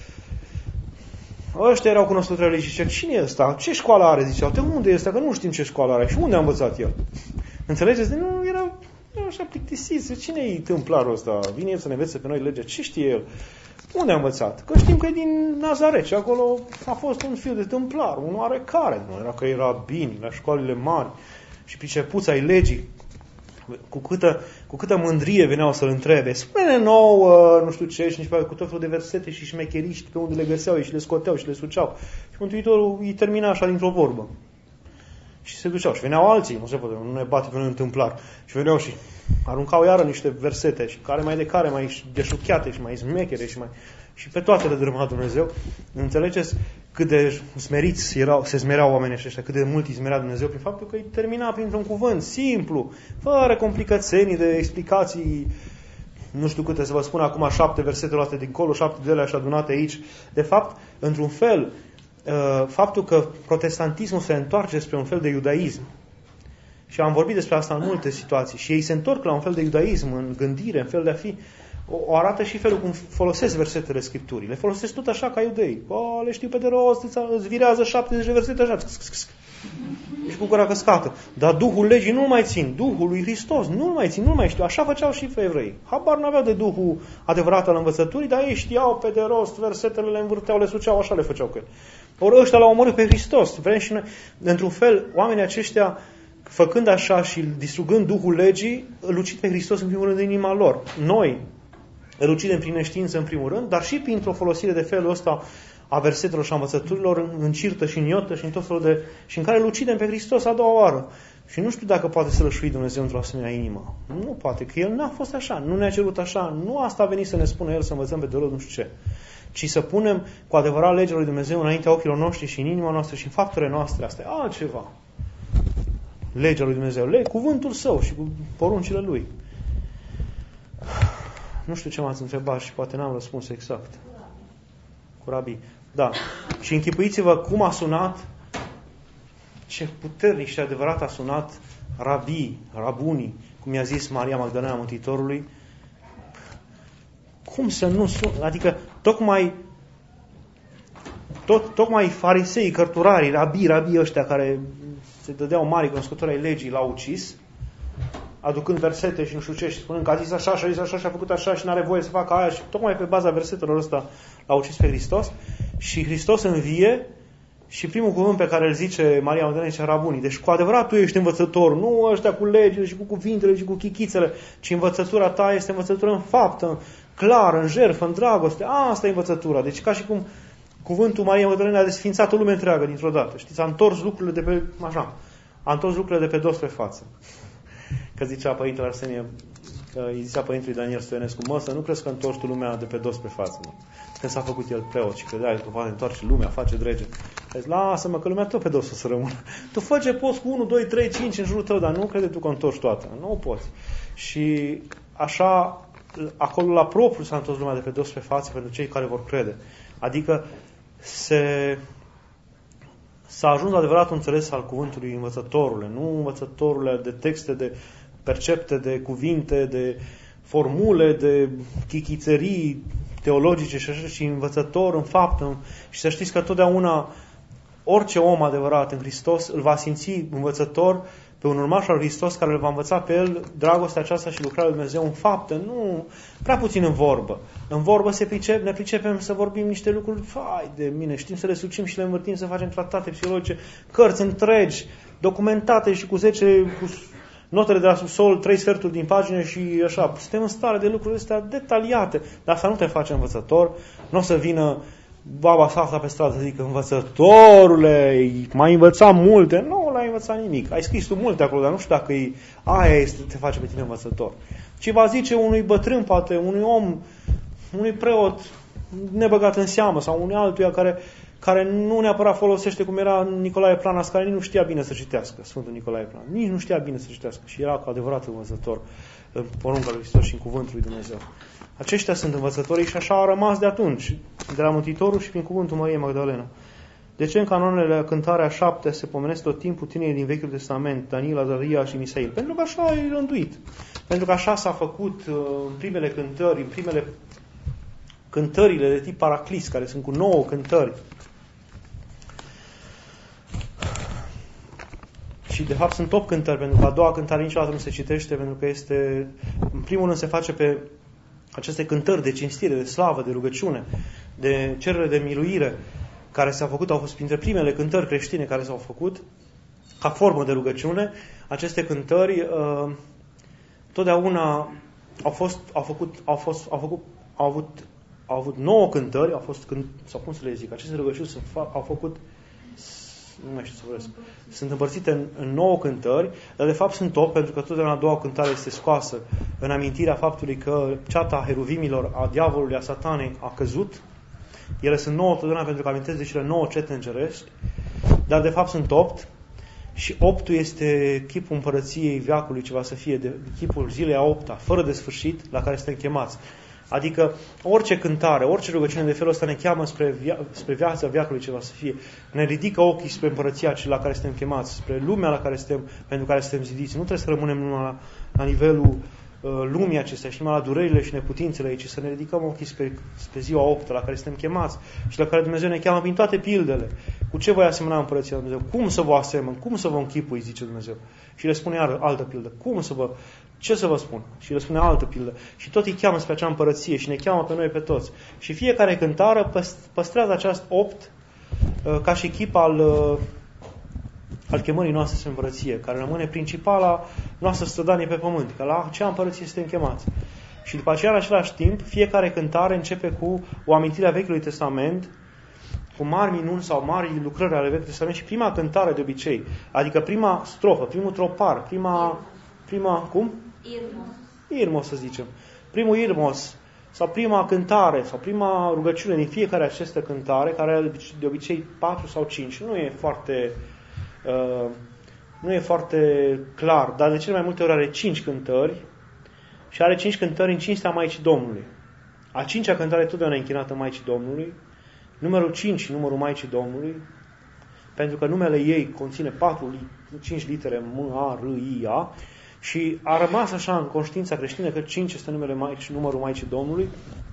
Ăștia erau cunoscători religii. Zicea, cine e ăsta? Ce școală are? Ziceau, de unde e ăsta? Că nu știm ce școală are. Și unde a învățat el? Înțelegeți? Nu, erau așa plictisiți. Cine e tâmplarul ăsta? Vine el să ne învețe pe noi legea. Ce știe el? Unde a învățat? Că știm că e din Nazaret și acolo a fost un fiu de tâmplar, un oarecare. Nu era că era bine la școlile mari și pricepuți ai legii. Cu câtă mândrie veneau să-l întrebe. Spune-ne nouă, nu știu ce, și nici cu tot felul de versete și șmecheriști pe unde le găseau și le scoteau și le suceau. Și Mântuitorul îi termina așa dintr-o vorbă. Și se duceau. Și veneau alții, nu se poate, nu ne bate pe noi întâmplar. Și veneau și aruncau iară niște versete și care mai de care, mai deșuchiate și mai smechere și pe toate le dărâma Dumnezeu. Înțelegeți cât de smeriți se smereau oamenii ăștia, cât de mult îi smerea Dumnezeu prin faptul că îi termina printr-un cuvânt simplu, fără complicațiuni de explicații, nu știu câte să vă spun acum, 7 versete luate dincolo, 7 de ele și adunate aici. De fapt, într-un fel, faptul că protestantismul se întoarce spre un fel de iudaism, și am vorbit despre asta în multe situații, și ei se întorc la un fel de iudaism în gândire, în fel de a fi, o arată și felul cum folosesc versetele Scripturii. Le folosesc tot așa ca iudei. Le știu pe de rost, îți virează 70 de versete așa. Ești cu gura căscată. Dar Duhul legii nu mai țin. Duhul lui Hristos nu mai țin, nu mai știu. Așa făceau și evrei. Habar n-aveau de Duhul adevărat al învățăturii, dar ei știau pe de rost, versetele le învârteau, le suceau, așa le făceau cu el. Ori ăștia l-au omorât pe Hristos. Vrem și noi, într-un fel, oamenii aceștia, făcând așa și distrugând Duhul legii, îl ucid pe Hristos în primul rând în inima lor. Noi îl ucidem prin neștiință în primul rând, dar și printr-o folosire de felul ăsta a versetelor și a învățăturilor în cirtă și în iotă și în tot felul de... și în care îl ucidem pe Hristos a doua oară. Și nu știu dacă poate să rășui Dumnezeu într-o asemenea inimă. Nu poate, că El n-a fost așa, nu ne-a cerut așa, nu asta a venit să ne spună El să învățăm pe de rău, nu știu ce. Ci să punem cu adevărat legea lui Dumnezeu înaintea ochilor noștri și în inima noastră și în faptele noastre. Asta e altceva. Legea lui Dumnezeu, cuvântul Său și cu poruncile Lui. Nu știu ce m-ați întrebat și poate n-am răspuns exact. Cu Rabi. Da. Și închipuiți-vă cum a sunat, ce puternic și adevărat a sunat rabunii, cum i-a zis Maria Magdalena Mântuitorului. Cum să nu sună? Adică tocmai farisei, cărturarii, rabii ăștia care se dădeau mari cunoscători ai legii, l-au ucis, aducând versete și nu știu ce, și spunând că a zis așa și a zis așa și a făcut așa și n-are voie să facă aia, și tocmai pe baza versetelor ăsta l-a ucis pe Hristos. Și Hristos învie și primul cuvânt pe care îl zice Maria Magdalena zice rabunii. Deci cu adevărat tu ești învățător, nu ăștia cu legile și cu cuvintele și cu chichițele, ci învățătura ta este învățătură în faptă, clară, în jertfă, în dragoste. Asta e învățătura. Deci ca și cum cuvântul Maria Magdalena a desfințat o lume întreagă dintr-o dată. Știți, a întors lucrurile de pe dos pe față. Că zicea Părintele Arsenie, că îi zicea Părintelui Daniel Stoienescu, să nu crezi că întorci tu lumea de pe dos pe față. Nu? Când s-a făcut el preot și credea că poate întoarce lumea, face drege. Deci, lasă-mă că lumea tot pe dos o să rămână. Tu fă ce poți cu 1, 2, 3, 5 în jurul tău, dar nu crede tu că întorci toată. Nu o poți. Și așa, acolo la propriu s-a întors lumea de pe dos pe față pentru cei care vor crede. Adică s-a ajuns la adevărat un înțeles al cuvântului învățătorule, nu învățătorule de texte, de percepte, de cuvinte, de formule, de chichițerii teologice și așa, și învățător în fapt. Și să știți că totdeauna orice om adevărat în Hristos îl va simți învățător pe un urmaș al Hristos care îl va învăța pe el dragostea aceasta și lucrarea lui Dumnezeu în faptă, nu prea puțin în vorbă. În vorbă ne pricepem să vorbim niște lucruri, fai de mine, știm să le sucim și le învârtim, să facem tratate psihologice, cărți întregi, documentate și cu notele de la subsol, 3 sferturi din pagină și așa. Suntem în stare de lucruri astea detaliate, dar asta nu te face învățător. Nu o să vină baba sa pe stradă să zică, învățătorule, m-ai învățat multe. Nu l-ai învățat nimic. Ai scris tu multe acolo, dar nu știu dacă aia este te face pe tine învățător. Ci va zice unui bătrân, poate, unui om, unui preot nebăgat în seamă sau unui altuia care nu neapărat folosește, cum era Nicolae Planas, care nici nu știa bine să citească, Sfântul Nicolae Planas. Nici nu știa bine să citească și era cu adevărat învățător în porunca lui Hristos și în cuvântul lui Dumnezeu. Aceștia sunt învățătorii și așa au rămas de atunci, de la Mântuitorul și prin cuvântul Mariei Magdalena. De ce în canonele Cântarea 7 se pomenesc tot timpul tinerii din Vechiul Testament, Daniel, Azaria și Misail? Pentru că așa e rânduit. Pentru că așa s-a făcut în primele cântări, în primele cântările de tip paraclis, care sunt cu 9 cântări. Și de fapt sunt 8 cântări, pentru că a doua cântare niciodată nu se citește, pentru că este, în primul rând se face pe aceste cântări de cinstire, de slavă, de rugăciune, de cerere de miluire, care s-au făcut, au fost printre primele cântări creștine care s-au făcut, ca formă de rugăciune. Aceste cântări totdeauna au avut 9 cântări, sau cum să le zic, aceste rugăciuni au făcut, nu mai știu să vorbesc, sunt împărțite în 9 cântări, dar de fapt sunt 8, pentru că totdeauna a doua cântare este scoasă în amintirea faptului că ceata heruvimilor, a diavolului, a satanei a căzut. Ele sunt 9 totdeauna pentru că amintesc de cele 9 cete îngerești, dar de fapt sunt 8 și 8-ul este chipul împărăției veacului ce va să fie, de chipul zilei a 8-a, fără de sfârșit, la care suntem chemați. Adică orice cântare, orice rugăciune de felul ăsta ne cheamă spre viața veacului ce va să fie. Ne ridică ochii spre împărăția la care suntem chemați, spre lumea la care pentru care suntem zidiți. Nu trebuie să rămânem numai la nivelul lumii acestea și numai la durerile și neputințele aici, să ne ridicăm ochii spre ziua 8 la care suntem chemați și la care Dumnezeu ne cheamă prin toate pildele. Cu ce voi asemăna împărăția Dumnezeu? Cum să vă asemăn? Cum să vă închipui, zice Dumnezeu? Și le spune altă pildă. Ce să vă spun? Și le spune altă pildă. Și tot îi cheamă spre acea împărăție și ne cheamă pe noi pe toți. Și fiecare cântară păstrează aceast 8 ca și chip al chemării noastre spre împărăție, care rămâne principala noastră strădanie pe pământ, că la acea împărăție suntem chemați. Și după aceea, în același timp, fiecare cântare începe cu o amintire a Vechiului Testament, cu mari minuni sau mari lucrări ale Vechiului Testament și prima cântare de obicei, adică prima strofă, primul tropar, prima cum? Irmos, să zicem. Primul irmos sau prima cântare sau prima rugăciune din fiecare acestă cântare, care are de obicei 4 sau 5, nu e foarte clar, dar de cele mai multe ori are 5 cântări și are 5 cântări în cinstea Maicii Domnului. A 5-a cântare totdeauna e închinată Maicii Domnului, numărul 5, numărul Maicii Domnului, pentru că numele ei conține 5 litere M, A, R, I, A, și a rămas așa în conștiința creștină că 5 este numărul Maicii Domnului.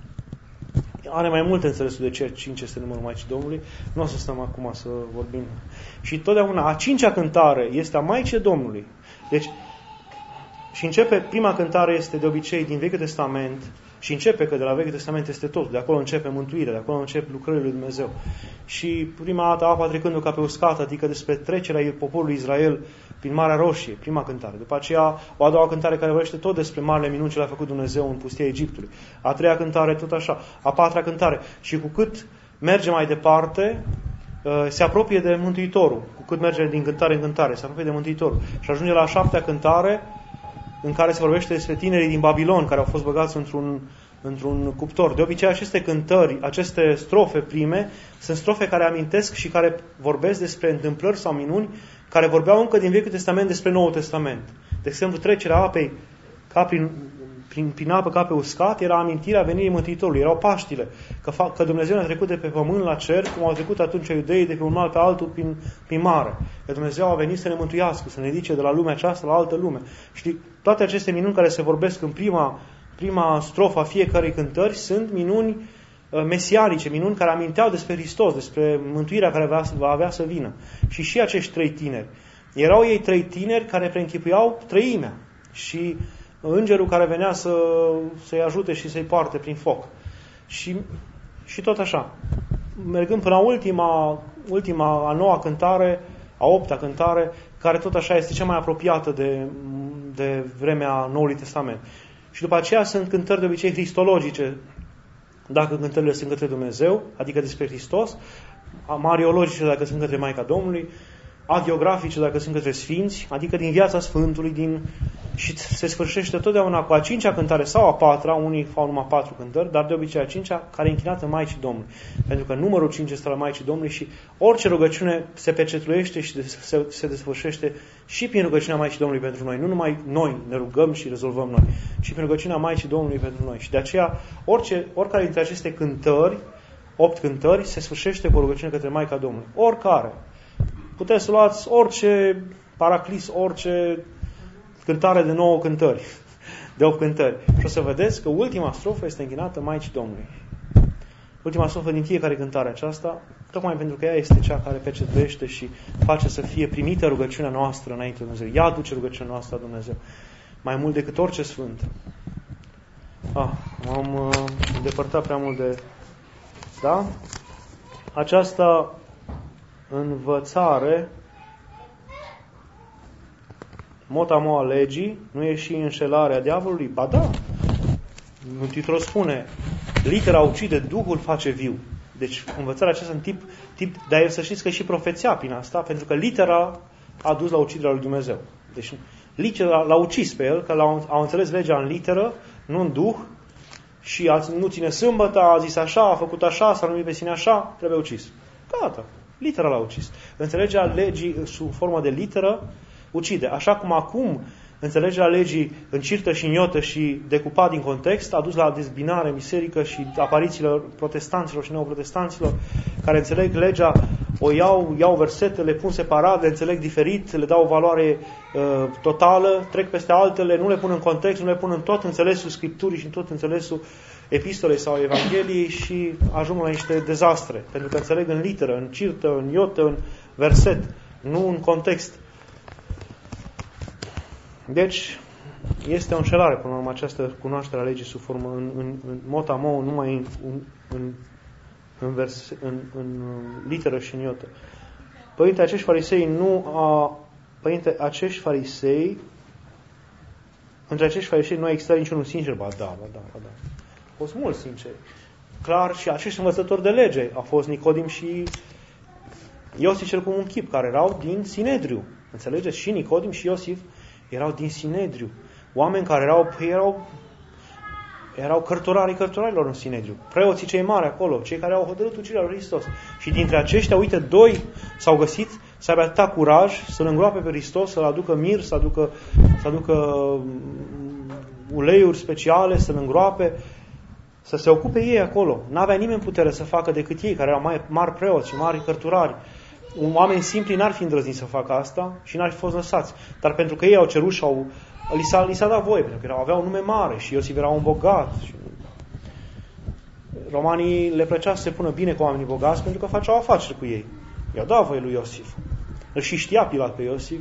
Are mai multe înțelesul de ce 5 este numărul Maicii Domnului. Nu o să stăm acum să vorbim. Și totdeauna a 5-a cântare este a Maicii Domnului. Deci, și prima cântare este de obicei din Vechiul Testament și începe că de la Vechiul Testament este tot. De acolo începe mântuirea, de acolo încep lucrările lui Dumnezeu. Și prima dată apa trecându ca pe uscat, adică despre trecerea poporului Israel prin Marea Roșie, prima cântare. După aceea, o a doua cântare care vorbește tot despre marile minuni ce le-a făcut Dumnezeu în pustia Egiptului. A treia cântare tot așa. A patra cântare. Și cu cât merge mai departe, se apropie de Mântuitorul. Cu cât merge din cântare în cântare, se apropie de Mântuitorul. Și ajunge la a 7-a cântare, în care se vorbește despre tinerii din Babilon, care au fost băgați într-un cuptor. De obicei, aceste cântări, aceste strofe prime, sunt strofe care amintesc și care vorbesc despre întâmplări sau minuni care vorbeau încă din Vechiul Testament despre Noul Testament. De exemplu, trecerea apei ca prin apă ca pe uscat era amintirea venirii Mântuitorului. Erau Paștile, că Dumnezeu ne-a trecut de pe pământ la cer, cum au trecut atunci iudeii de pe un mal pe altul prin mare. Că Dumnezeu a venit să ne mântuiască, să ne ridice de la lumea aceasta la altă lume. Și toate aceste minuni care se vorbesc în prima strofă a fiecărei cântări sunt minuni mesianice, minuni care aminteau despre Hristos, despre mântuirea care va avea să vină. Și acești 3 tineri. Erau ei 3 tineri care preînchipuiau treimea și îngerul care venea să-i ajute și să-i poarte prin foc. Și tot așa. Mergând până la ultima, a 9-a cântare, a 8-a cântare, care tot așa este cea mai apropiată de vremea Noului Testament. Și după aceea sunt cântări de obicei cristologice, dacă cântările sunt către Dumnezeu, adică despre Hristos, mariologice dacă sunt către Maica Domnului, agiografice dacă sunt către Sfinți, adică din viața Sfântului, și se sfârșește totdeauna cu a 5-a cântare sau a 4-a, unii fac numai 4 cântări, dar de obicei a 5-a, care e închinată Maicii Domnului. Pentru că numărul 5 este la Maicii Domnului și orice rugăciune se pecetluiește și se desfășește și prin rugăciunea Maicii Domnului pentru noi. Nu numai noi ne rugăm și rezolvăm noi, ci prin rugăciunea Maicii Domnului pentru noi. Și de aceea, oricare dintre aceste cântări, 8 cântări, se sfârșește cu o rugăciune către Maica Domnului. Oricare. Puteți să luați orice paraclis, orice cântare de 9 cântări, de 8 cântări. Și o să vedeți că ultima strofă este închinată Maicii Domnului. Ultima strofă din fiecare cântare aceasta, tocmai pentru că ea este cea care pecetluiește și face să fie primită rugăciunea noastră înainte de Dumnezeu. Ea aduce rugăciunea noastră la Dumnezeu. Mai mult decât orice sfânt. M-am îndepărtat prea mult de... Da? Aceasta învățare, motamo a legii, nu e și înșelarea diavolului? Ba da! Mântuitorul spune, litera ucide, Duhul face viu. Deci învățarea aceasta în tip, dar să știți că și profeția prin asta, pentru că litera a dus la uciderea lui Dumnezeu. Deci litera l-a ucis pe el, că au înțeles legea în literă, nu în duh, și nu ține sâmbătă, a zis așa, a făcut așa, s-a numit pe sine așa, trebuie ucis. Gata. Litera l-a ucis. Înțelegerea legii sub formă de literă ucide. Așa cum acum înțelegerea legii încirtă și îniotă și decupat din context a dus la dezbinare biserică și aparițiile protestanților și neoprotestanților care înțeleg legea, o iau versetele, pun separat, le înțeleg diferit, le dau o valoare totală, trec peste altele, nu le pun în context, nu le pun în tot înțelesul Scripturii și în tot înțelesul epistolei sau Evangheliei și ajung la niște dezastre, pentru că înțeleg în literă, în cirtă, în iotă, în verset, nu în context. Deci, este o înșelare, până la urmă, această cunoaștere a legii sub formă în motamo, numai în literă și în iotă. Părinte, acești farisei între acești farisei nu a existat niciunul sincer? Ba da. Au fost mulți sinceri. clar și acești învățători de lege. A fost Nicodim și Iosif cel cu un chip, care erau din Sinedriu. Înțelegeți? Și Nicodim și Iosif erau din Sinedriu. Oameni care erau cărturarilor în Sinedriu. Preoții cei mari acolo, cei care au hotărât uciderea lui Hristos. Și dintre aceștia, uite, 2 s-au găsit să aibă atâta curaj să-L îngroape pe Hristos, să-L aducă mir, să aducă uleiuri speciale, să-L îngroape, să se ocupe ei acolo. N-avea nimeni putere să facă decât ei, care erau mai mari preoți și mari cărturari. Oameni simpli n-ar fi îndrăznit să facă asta și n-ar fi fost lăsați. Dar pentru că ei au cerut și li s-a dat voie, pentru că aveau un nume mare și Iosif era un bogat. Și romanii le plăcea să se pună bine cu oamenii bogați pentru că făceau afaceri cu ei. I-au dat voie lui Iosif. Îl și știa Pilat pe Iosif.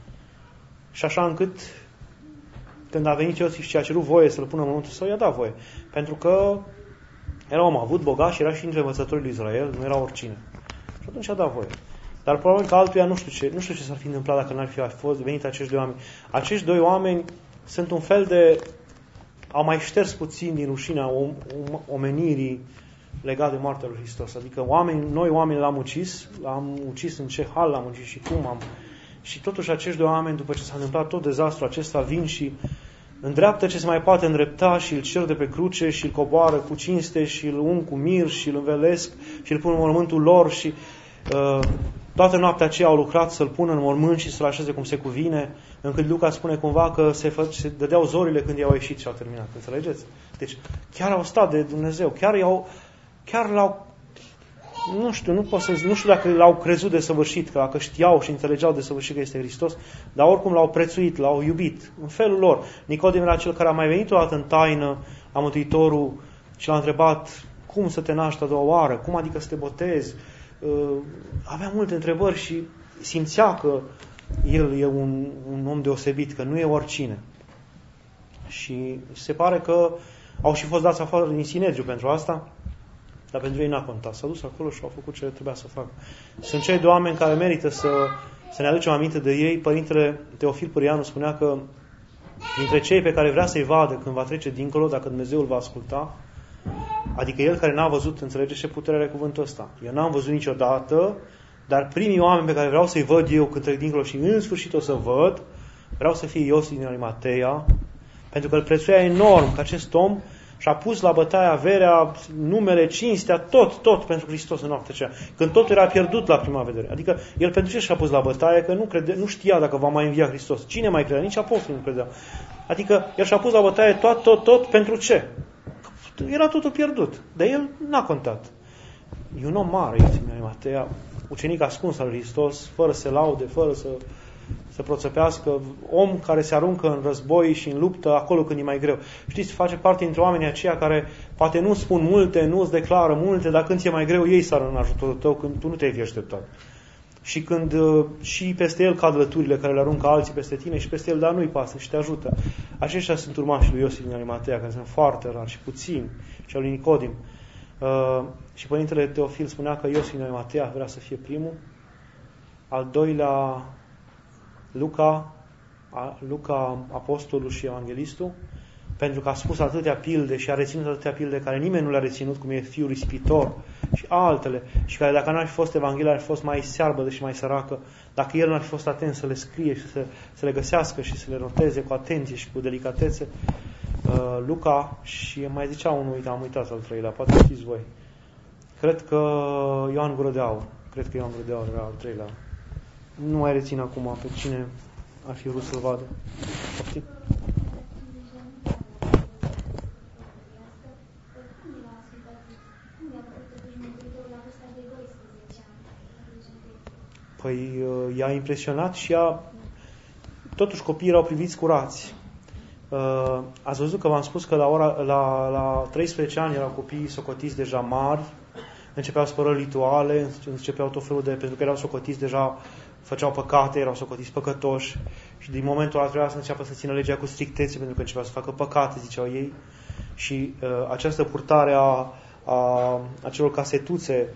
Și așa încât când a venit Iosif și a cerut voie să-l pună în mormântul său, i-a dat voie. Pentru că era om avut, bogat și era și dintre învățătorii lui Israel, nu era oricine. Și atunci a dat voie. Dar probabil că altuia nu știu ce s-ar fi întâmplat dacă n-ar fi fost venit acești 2 oameni. Acești 2 oameni sunt un fel de... au mai șters puțin din rușinea omenirii legat de moartea lui Hristos. Adică noi oameni l-am ucis în ce hal l-am ucis și cum Și totuși acești 2 oameni, după ce s-a întâmplat tot dezastrul acesta, vin și îndreaptă ce se mai poate îndrepta și îl cer de pe cruce și îl coboară cu cinste și îl ung cu mir și îl învelesc și îl pun în mormântul lor și toată noaptea aceea au lucrat să-l pună în mormânt și să-l așeze cum se cuvine, încât Luca spune cumva că se dădeau zorile când i-au ieșit și au terminat. Înțelegeți? Deci chiar au stat de Dumnezeu, chiar l-au, nu știu dacă l-au crezut de săvârșit, că dacă știau și înțelegeau de săvârșit că este Hristos, dar oricum l-au prețuit, l-au iubit, în felul lor. Nicodim era cel care a mai venit o dată în taină la Mântuitorul și l-a întrebat cum să te naști a 2-a oară, cum adică să te botezi. Avea multe întrebări și simțea că el e un om deosebit, că nu e oricine. Și se pare că au și fost dați afară din Sinedriu pentru asta, dar pentru ei n-a contat. S-a dus acolo și au făcut ce trebuia să facă. Sunt cei 2 oameni care merită să ne aducem aminte de ei. Părintele Teofil Pârianu spunea că dintre cei pe care vrea să-i vadă când va trece dincolo, dacă Dumnezeu îl va asculta, adică el care n-a văzut, înțelege ce putere are cuvântul ăsta. Eu n-am văzut niciodată, dar primii oameni pe care vreau să-i văd eu când trec dincolo și în sfârșit o să văd, vreau să fie Iosif din Arimatea, pentru că îl prețuia enorm că acest om și-a pus la bătaie averea, numele, cinstea, tot pentru Hristos în noaptea aceea. Când totul era pierdut la prima vedere. Adică el pentru ce și-a pus la bătaie? Că nu știa dacă va mai învia Hristos. Cine mai credea? Nici apostolii nu credeau. Adică el și-a pus la bătaie tot pentru ce? Era totul pierdut. Dar el n-a contat. E un om mare, Iosif din Arimatea, ucenic ascuns al lui Hristos, fără să se laude, fără să proțăpească, om care se aruncă în război și în luptă acolo când e mai greu. Știți, face parte dintre oamenii aceia care poate nu spun multe, nu îți declară multe, dar când ți-e mai greu, ei sar în ajutorul tău când tu nu te-ai fi așteptat. Și când și peste el cad lăturile care le aruncă alții peste tine și peste el, dar nu-i pasă și te ajută. Aceștia sunt urmașii lui Iosif din Arimatea, care sunt foarte rari și puțini, și al lui Nicodim. Și Părintele Teofil spunea că Iosif din Arimatea vrea să fie primul, al doilea Luca, apostolul și evanghelistul, pentru că a spus atâtea pilde și a reținut atâtea pilde care nimeni nu le-a reținut, cum e fiul ispitor și altele, și care dacă n-ar fi fost Evanghelia, ar fi fost mai searbădă și mai săracă, dacă el n-ar fi fost atent să le scrie și să le găsească și să le noteze cu atenție și cu delicatețe. Luca și mai zicea unul, uite, am uitat al treilea, poate știți voi. Cred că Ioan Gură de Aur era al treilea. Nu mai rețin acum pe cine ar fi vrut să-l vadă. Poftim? Păi i-a impresionat și totuși copiii erau priviți curați. Ați văzut că v-am spus că la 13 ani erau copiii socotiți deja mari, începeau spărări rituale, începeau tot felul pentru că erau socotiți deja, făceau păcate, erau socotiți păcătoși și din momentul ăla trebuia să înceapă să țină legea cu strictețe pentru că începeau să facă păcate, ziceau ei. Și această purtare a celor casetuțe,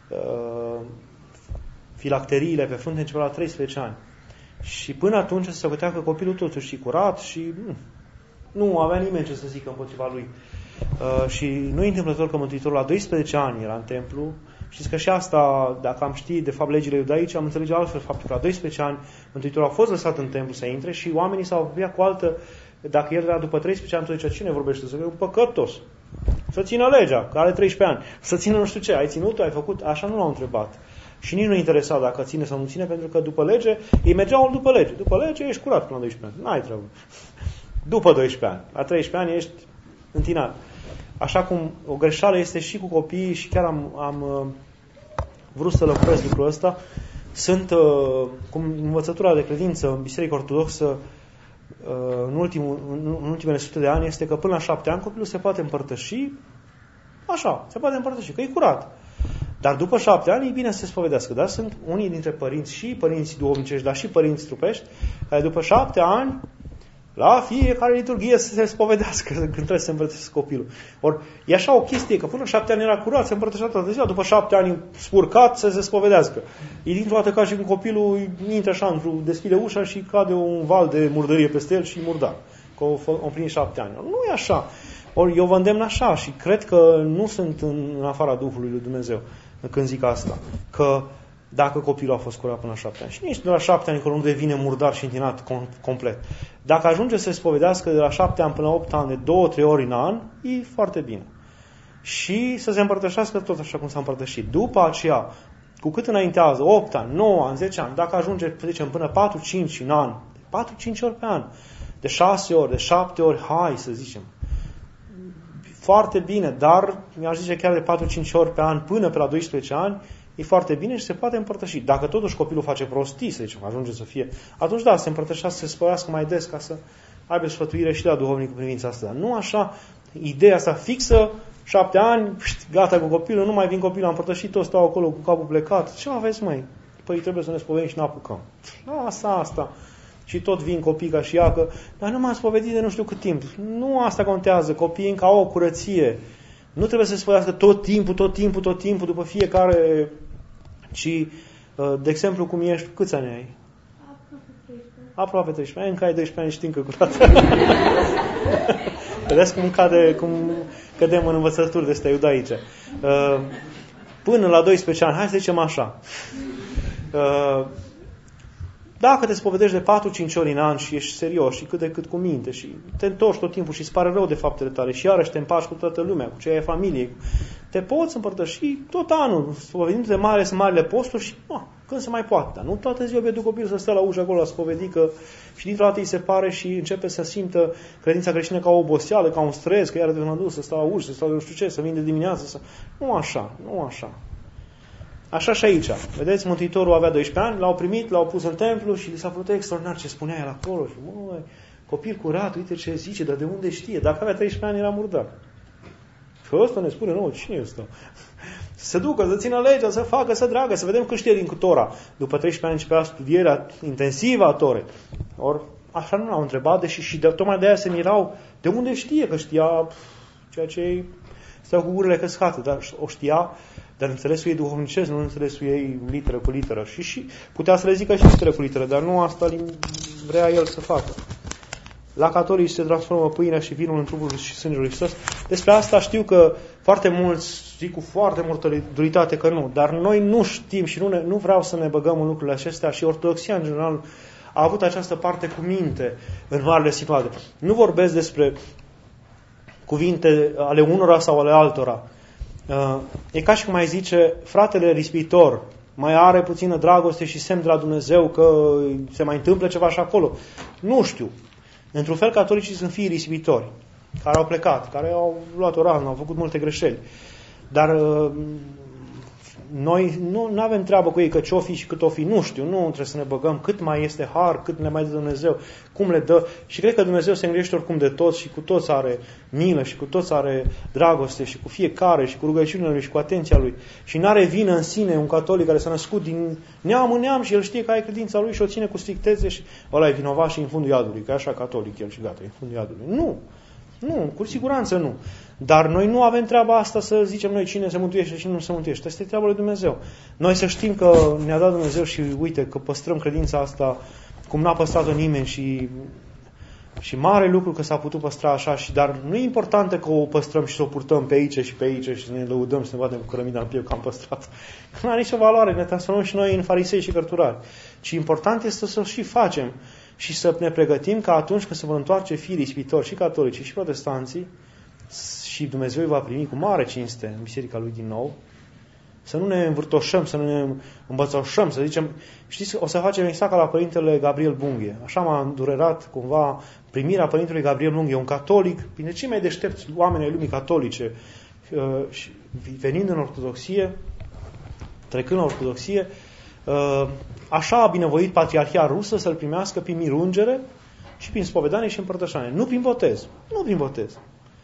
filacteriile pe frunte începeau la 13 ani. Și până atunci se socotea că copilul totuși e curat și nu avea nimeni ce să zică împotriva lui. Și nu e întâmplător că Mântuitorul la 12 ani era în templu. Știți că și asta, dacă am ști de fapt legile iudaice, am înțelege altfel faptul că la 12 ani Mântuitorul a fost lăsat în templu să intre și oamenii s-au apropiat cu altă, dacă el era după 13 ani, atunci cine vorbește? Să fie un păcătos. Să țină legea, că are 13 ani. Să țină nu știu ce, ai ținut-o, ai făcut, așa nu l-au întrebat. Și nici nu interesa dacă ține sau nu ține, pentru că după lege, ei mergeau după lege. După lege ești curat până la 12 ani. N-ai treabă. După 12 ani. La 13 ani ești întinat. Așa cum o greșeală este și cu copiii și chiar am vrut să lăcuresc lucrul ăsta. Sunt, cum învățătura de credință în Biserica Ortodoxă în ultimele sute de ani este că până la 7 ani copilul se poate împărtăși așa, se poate împărtăși, că e curat. Dar după 7 ani e bine să se spovedească. Dar sunt unii dintre părinți și părinții duhovnicești, dar și părinți trupești, care după 7 ani la fiecare liturghie să se spovedească când trebuie să se împărtășească copilul. Ori e așa o chestie, că până 7 ani era curat, se împărtășea toată ziua, după 7 ani spurcat să se spovedească. E dintr-o dată ca și cum copilul intră așa, deschide ușa și cade un val de murdărie peste el și murdar. Că o plini 7 ani. Nu e așa. Ori eu vă îndemn așa și cred că nu sunt în afara Duhului lui Dumnezeu când zic asta. Că dacă copilul a fost curat până la 7 ani. Și nici de la 7 ani că nu devine murdar și întinat complet. Dacă ajunge să se spovedească de la 7 ani până la 8 ani de 2-3 ori în an, e foarte bine. Și să se împărtășească tot așa cum s-a împărtășit. După aceea, cu cât înaintează, 8 ani, 9 ani, 10 ani, dacă ajunge, să zicem, până 4-5 în an, 4-5 ori pe an, de 6 ori, de 7 ori, hai să zicem, foarte bine, dar mi-aș zice chiar de 4-5 ori pe an până pe la 12 ani, e foarte bine și se poate împărtăși. Dacă totuși copilul face prostii, să zicem, ajunge să fie, atunci da, se împărtășească, să se spărească mai des ca să aibă sfătuire și de la duhovnic cu privința asta. Dar nu așa, ideea asta fixă, 7 ani, gata cu copilul, nu mai vin copilul, am împărtășit, toți stau acolo cu capul plecat. Ce aveți, măi? Păi trebuie să ne spovedim și n-apucăm. Asta. Și tot vin copii ca și ea, că, dar nu m-am spovedit de nu știu cât timp. Nu asta contează, copiii încă au o curăție. Nu trebuie să se spovedească tot timpul, după fiecare, ci, de exemplu, cum ești, câți ani ai? Aproape 13 ani. Încă ai 12 ani și știi încă curată. Vedeți cum cădem în învățături de astea iudaice. Până la 12 ani, hai să zicem așa. Dacă te spovedești de 4-5 ori în an și ești serios și cât de cât cu minte și te întorci tot timpul și îți pare rău de faptele tale și iarăși te împaci cu toată lumea, cu cei ai familiei, te poți împărtăși tot anul, spovedindu-te marile posturi și când se mai poate. Dar nu toată ziua vedu copilul să stea la ușă acolo la spovedică și dintr-o dată îi se pare și începe să simtă credința creștină ca o oboseală, ca un stres, că iară mă duc să stau la ușă, să stau de nu știu ce, să vin de dimineață. Nu așa. Așa și aici. Vedeți, Mântuitorul avea 12 ani, l-au primit, l-au pus în templu și li s-a părut extraordinar ce spunea el acolo. Și, copil curat, uite ce zice, dar de unde știe? Dacă avea 13 ani, era murdar. Și ăsta ne spune, cine e ăsta? Să se ducă, să țină legea, să facă, să dragă, să vedem cât știe din Tora. După 13 ani începea studierea intensivă a Torei. Ori, așa nu l-au întrebat, deși și tocmai de aia se mirau de unde știe, că știa ceea ce stau cu gurile căscate, dar o știa, dar înțelesul ei duhovnicesc, nu înțelesul ei literă cu literă. Și putea să le zică și literă cu literă, dar nu asta vrea el să facă. La catolici se transformă pâinea și vinul în trupul și sângele lui Hristos. Despre asta știu că foarte mulți zic cu foarte multă duritate că nu, dar noi nu știm și nu vreau să ne băgăm în lucrurile acestea și ortodoxia în general a avut această parte cu minte în marile situații. Nu vorbesc despre cuvinte ale unora sau ale altora. E ca și cum mai zice, fratele rispitor mai are puțină dragoste și semn de la Dumnezeu că se mai întâmplă ceva și acolo. Nu știu. Într-un fel, catolicii sunt fii risipitori, care au plecat, care au luat o rană, au făcut multe greșeli. Dar noi nu avem treabă cu ei, că ce-o fi și cât o fi, nu știu, nu trebuie să ne băgăm cât mai este har, cât ne mai dă Dumnezeu, cum le dă. Și cred că Dumnezeu se îngrijește oricum de toți și cu toți are milă și cu toți are dragoste și cu fiecare și cu rugăciunile lui și cu atenția lui. Și n-are vină în sine un catolic care s-a născut din neam în neam și el știe că ai credința lui și o ține cu strictețe și ăla e vinovat și în fundul iadului, că e așa catolic el și gata, e în fundul iadului. Nu, cu siguranță nu. Dar noi nu avem treaba asta să zicem noi cine se mântuiește și cine nu se mântuiește. Asta e treaba lui Dumnezeu. Noi să știm că ne-a dat Dumnezeu și uite că păstrăm credința asta cum n-a păstrat-o nimeni și Și mare lucru că s-a putut păstra așa, dar nu e important că o păstrăm și să o purtăm pe aici și pe aici și să ne lăudăm, să ne batem cu cărămida în piept că am păstrat. Nu are nicio valoare, ne transformăm și noi în farisei și cărturari. Ci important este să o și facem și să ne pregătim ca atunci când se vor întoarce fiii ispitori, și catolicii și protestanții, și Dumnezeu îi va primi cu mare cinste în biserica lui din nou, să nu ne învârtoșăm, să nu ne îmbățoșăm, să zicem, știți, o să facem exact ca la Părintele Gabriel Bunghe. Așa m-a îndurerat cumva primirea Părintelui Gabriel Bunghe, un catolic, printre cei mai deștepți oameni ai lumii catolice, venind în ortodoxie, trecând la ortodoxie, așa a binevoit Patriarhia Rusă să-l primească prin mirungere și prin spovedanie și împărtășanie. Nu prin botez. Nu prin botez.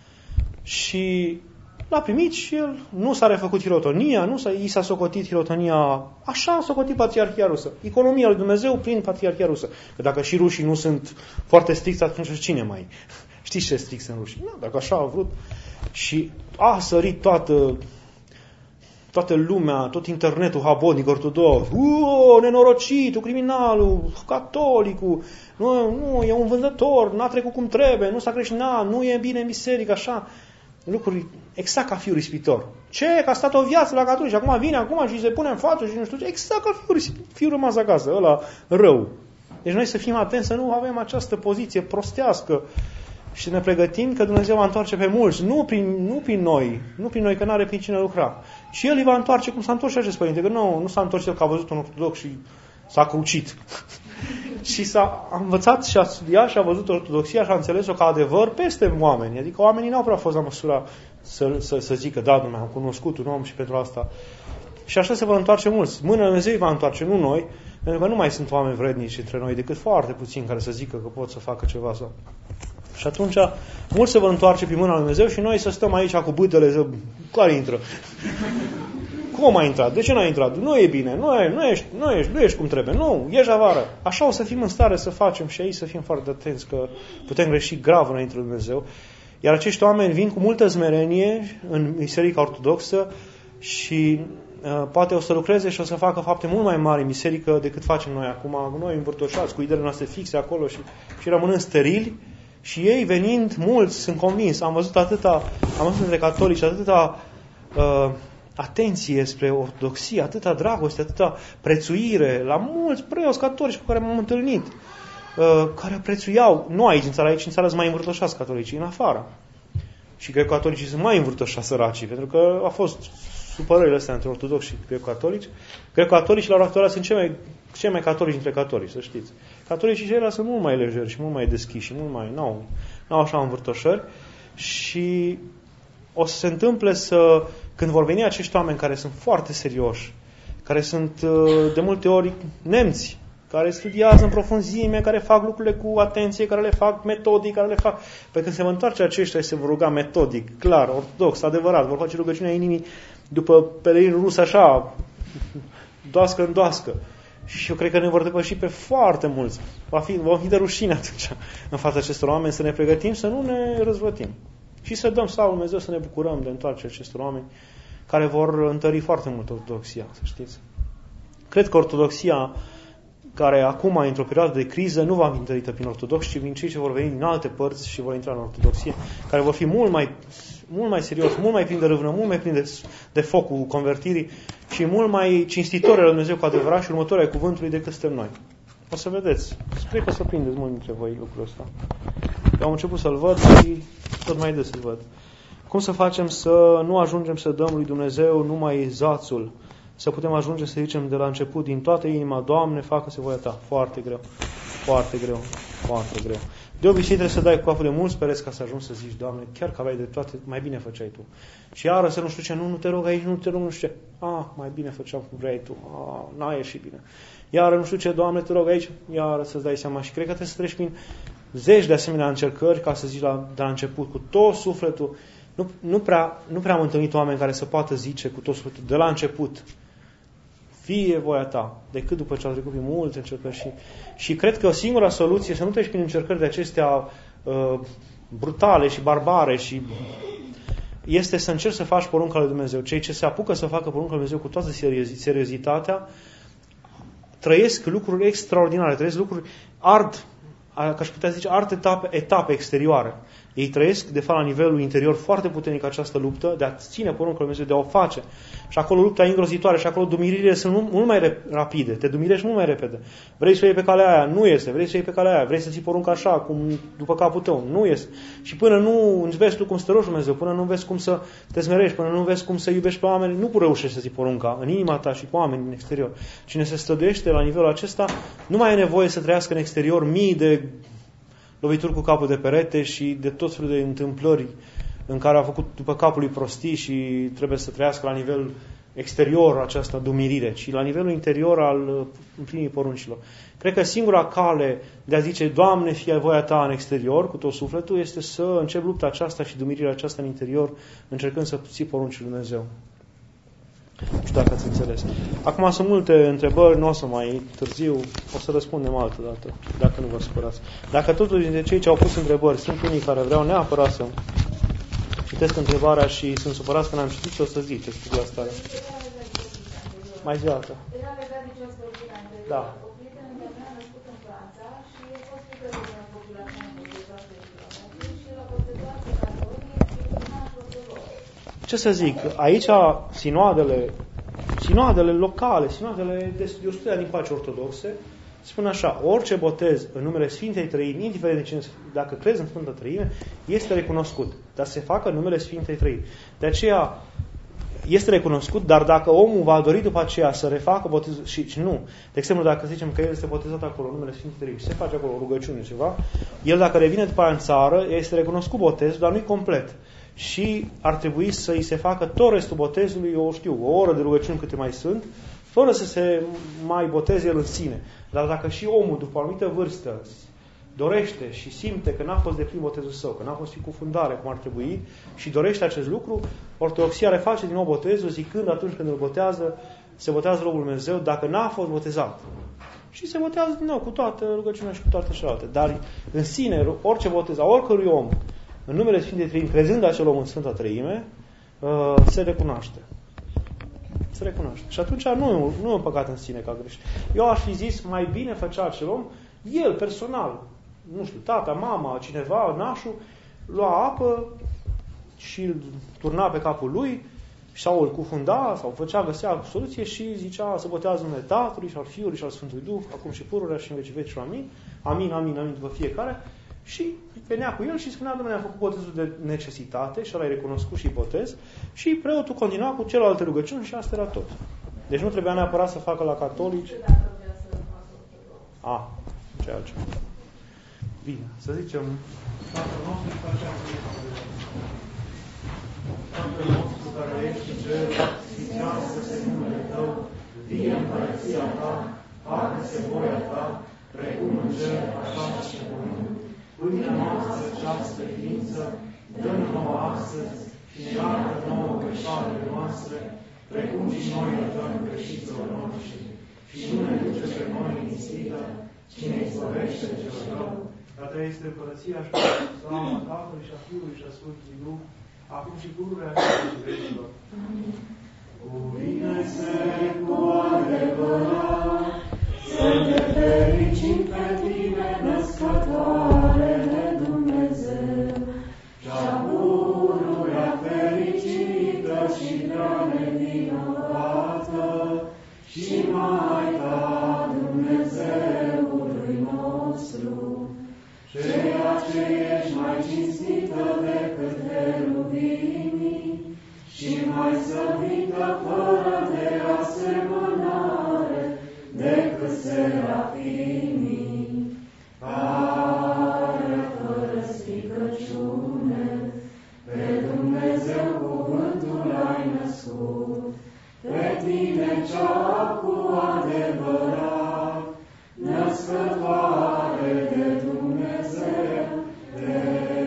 Și l-a primit și el nu s-a refăcut hirotonia, i s-a socotit hirotonia, așa a socotit Patriarhia Rusă. Economia lui Dumnezeu prin Patriarhia Rusă. Că dacă și rușii nu sunt foarte stricți, atunci cine mai? Știți ce strict sunt rușii? Nu, dacă așa a vrut. Și a sărit toată lumea, tot internetul habonic ortodox. Nenorocitul, criminalul, catolicul, nu, e un vânzător, n-a trecut cum trebuie, nu s-a creștinat, nu e bine în biserică, așa. Lucruri exact ca fiul ispitor. Ce? Că a stat o viață la catolici, acum vine acum și se pune în față și nu știu ce. Exact ca fiul rămas acasă, ăla rău. Deci noi să fim atenți să nu avem această poziție prostească și să ne pregătim că Dumnezeu va întoarce pe mulți, nu prin noi, că n-are prin cine lucra. Și El îi va întoarce cum s-a întors și acest părinte, că nu s-a întors el că a văzut un ortodox și s-a crucit. Și a învățat și a studiat și a văzut ortodoxia și a înțeles-o ca adevăr peste oameni. Adică oamenii n-au prea fost la măsura să zică, da, Dumnezeu, am cunoscut un om și pentru asta. Și așa se vor întoarce mulți. Mâna Dumnezeu îi va întoarce, nu noi, pentru că nu mai sunt oameni vrednici între noi, decât foarte puțini care să zică că pot să facă ceva sau. Și atunci, mulți se vor întoarce prin mâna lui Dumnezeu și noi să stăm aici cu bâtele, care intră? Cum a intrat? De ce n-a intrat? Nu e bine, nu ești cum trebuie, nu, ieși afară. Așa o să fim în stare să facem și aici să fim foarte atenți că putem greși grav înainte lui Dumnezeu. Iar acești oameni vin cu multă smerenie în Biserica Ortodoxă și poate o să lucreze și o să facă fapte mult mai mari în biserică decât facem noi acum. Noi învârtoșați cu ideile noastre fixe acolo și rămânând sterili. Și ei venind, mulți, sunt convins, am văzut între catolici atâta atenție spre ortodoxie, atâta dragoste, atâta prețuire la mulți preoți catolici cu care m-am întâlnit, care prețuiau, nu aici în țară sunt mai învârtoșați catolicii, în afară. Și cred că catolicii sunt mai învârtoșați săracii, pentru că a fost supărările astea între ortodoxi și greco-catolici. Greco-catolicii la ora actuală sunt cei mai catolici dintre catolici, să știți. Catolicii ceilalți sunt mult mai lejeri și mult mai deschiși și mult mai n-au așa învârtoșări și o să se întâmple când vor veni acești oameni care sunt foarte serioși, care sunt de multe ori nemți, care studiază în profunzime, care fac lucrurile cu atenție, care le fac metodic, care le fac. Pe când se vor întoarce aceștia și se vor ruga metodic, clar, ortodox, adevărat, vor face rugăciunea inimii după pelerinul rus așa, doască în doască. Și eu cred că ne vor depăși pe foarte mulți. Vom fi de rușine atunci în fața acestor oameni, să ne pregătim, să nu ne răzvătim. Și să dăm slavă lui Dumnezeu, să ne bucurăm de întoarcerea acestor oameni care vor întări foarte mult ortodoxia, să știți. Cred că ortodoxia care acum, într-o perioadă de criză, nu va fi întărită prin ortodoxi, ci prin cei ce vor veni din alte părți și vor intra în ortodoxie, care vor fi mult mai serios, mult mai plin de râvnă, mult mai plin de focul convertirii și mult mai cinstitori la Dumnezeu cu adevărat și următori ai cuvântului decât suntem noi. O să vedeți. Sper că să prindeți mulți dintre voi lucrul ăsta. Eu am început să-l văd și tot mai des să-l văd. Cum să facem să nu ajungem să dăm lui Dumnezeu numai zațul? Să putem ajunge să zicem de la început, din toată inima, Doamne, facă-se voia Ta. Foarte greu. Foarte greu. Foarte greu. De obicei trebuie să dai cu capul de mulți pereți ca să ajungi să zici, Doamne, chiar că aveai de toate, mai bine făceai Tu. Și iară să nu știu ce, nu te rog aici, nu te rog nu știu ce. Mai bine făceam cum vrei Tu. N-a ieșit bine. Iară nu știu ce, Doamne, te rog aici, iară să-ți dai seama. Și cred că trebuie să treci prin zeci de asemenea încercări ca să zici de la început, cu tot sufletul. Nu prea am întâlnit oameni care să poată zice cu tot sufletul de la început, fie voia Ta, decât după ce au trecut prin multe încercări. Și cred că o singura soluție să nu treci prin încercări de acestea brutale și barbare și este să încerci să faci porunca lui Dumnezeu. Cei ce se apucă să facă porunca lui Dumnezeu cu toată seriozitatea trăiesc lucruri extraordinare, trăiesc lucruri, aș putea zice, alte etape exterioare. Ei trăiesc, de fapt, la nivelul interior foarte puternic această luptă de a ține poruncile Lui Dumnezeu, de a o face. Și acolo lupta e îngrozitoare și acolo dumiririle sunt mult mai rapide. Te dumirești mult mai repede. Vrei să o iei pe calea aia? Nu iese. Vrei să o iei pe calea aia? Vrei să ții porunca așa, cum după capul tău? Nu iese. Și până nu înveți tu cum să te rogi Dumnezeu, până nu vezi cum să te smerești, până nu vezi cum să iubești pe oameni, nu reușești să ții porunca în inima ta și cu oameni din exterior. Cine se străduiește la nivelul acesta, nu mai e nevoie să trăiască în exterior mii de lovituri cu capul de perete și de tot felul de întâmplări în care a făcut după capul lui prostii și trebuie să trăiască la nivel exterior această dumirire, ci la nivelul interior al împlinirii poruncilor. Cred că singura cale de a zice, Doamne, fie voia Ta în exterior, cu tot sufletul, este să încep lupta aceasta și dumirirea aceasta în interior, încercând să ții poruncile Lui Dumnezeu. Nu știu dacă ați înțeles. Acum sunt multe întrebări, nu o să mai târziu, o să răspundem altă dată, dacă nu vă supărați. Dacă totuși dintre cei ce au pus întrebări sunt unii care vreau neapărat să citesc întrebarea și sunt supărați că n-am citit, ce o să ziceți cu asta. Mai zi altă. Da. O prietenă de-a mea născut în Franța și e fost liderul de populație în protestoase de kilometri și la protestoase catolice și naș ortodox. Ce să zic, aici sinoadele locale, sinoadele de 100 de ani din pace ortodoxe, spun așa, orice botez în numele Sfintei Trăimi, indiferent de cine, dacă crezi în Sfânta Trăime, este recunoscut, dar se facă în numele Sfintei Trăimi. De aceea este recunoscut, dar dacă omul va dori după aceea să refacă botezul și nu, de exemplu, dacă zicem că el este botezat acolo în numele Sfintei Trăimi, se face acolo o rugăciune, ceva, el dacă revine după aia în țară, este recunoscut botezul, dar nu-i complet. Și ar trebui să îi se facă tot restul botezului, o oră de rugăciuni câte mai sunt, fără să se mai boteze el în sine. Dar dacă și omul, după o anumită vârstă, dorește și simte că n-a fost deplin botezul său, că n-a fost și cufundare cum ar trebui și dorește acest lucru, ortodoxia reface din nou botezul, zicând atunci când îl botează, se botează robul Dumnezeu dacă n-a fost botezat. Și se botează din nou cu toată rugăciunea și cu toate celelalte. Dar în sine, orice botez a oricărui om, în numele Sfintei Trăimi, crezând acel om în Sfânta Trăime, se recunoaște. Se recunoaște. Și atunci nu e un păcat în sine că a greșit. Eu aș fi zis, mai bine făcea acel om, el personal, nu știu, tata, mama, cineva, nașul, lua apă și îl turna pe capul lui sau îl cufunda sau găsea soluție și zicea să botează numele Tatălui și al Fiului și al Sfântului Duh, acum și pururea și în vecii vecilor. Amin. Amin, amin, amin, după fiecare. Și venea cu el și spunea, Dom'le, am făcut botezul de necesitate și ăla-i recunoscut și botez și preotul continua cu celelalte rugăciuni și asta era tot. Deci nu trebuia neapărat să facă la catolici. Ce altceva. Bine, să zicem Tatăl nostru și Tatăl Tatăl nostru care ești în cer, sfințească-se numele Tău, vie împărăția Ta, facă-se voia Ta, precum în cer, așa și pe pământ. Pâinea noastră cea spre ființă, dă-ne nouă astăzi și ne iartă nouă greșalele noastre, precum și noi iertăm greșiților noștri. Și nu ne duce pe noi în ispită, ci ne izbăvește de cel rău. Dar Ta este împărăția și slava Tatălui și a Fiului și a Sfântului Duh, acum și pururea și vecilor. Cuvine-se cu adevărat, să te fericim pe Tine, născătoare de Dumnezeu, cea pururea fericită și prea nevinovată, și Maica Dumnezeului nostru, ceea ce ești mai cinstită decât heruvimii și mai slăvită fără de asemănare decât serafimii, care fără stricăciune pe Dumnezeu cuvântul ai născut, pe Tine cea cu adevărat, născătoare de Dumnezeu, de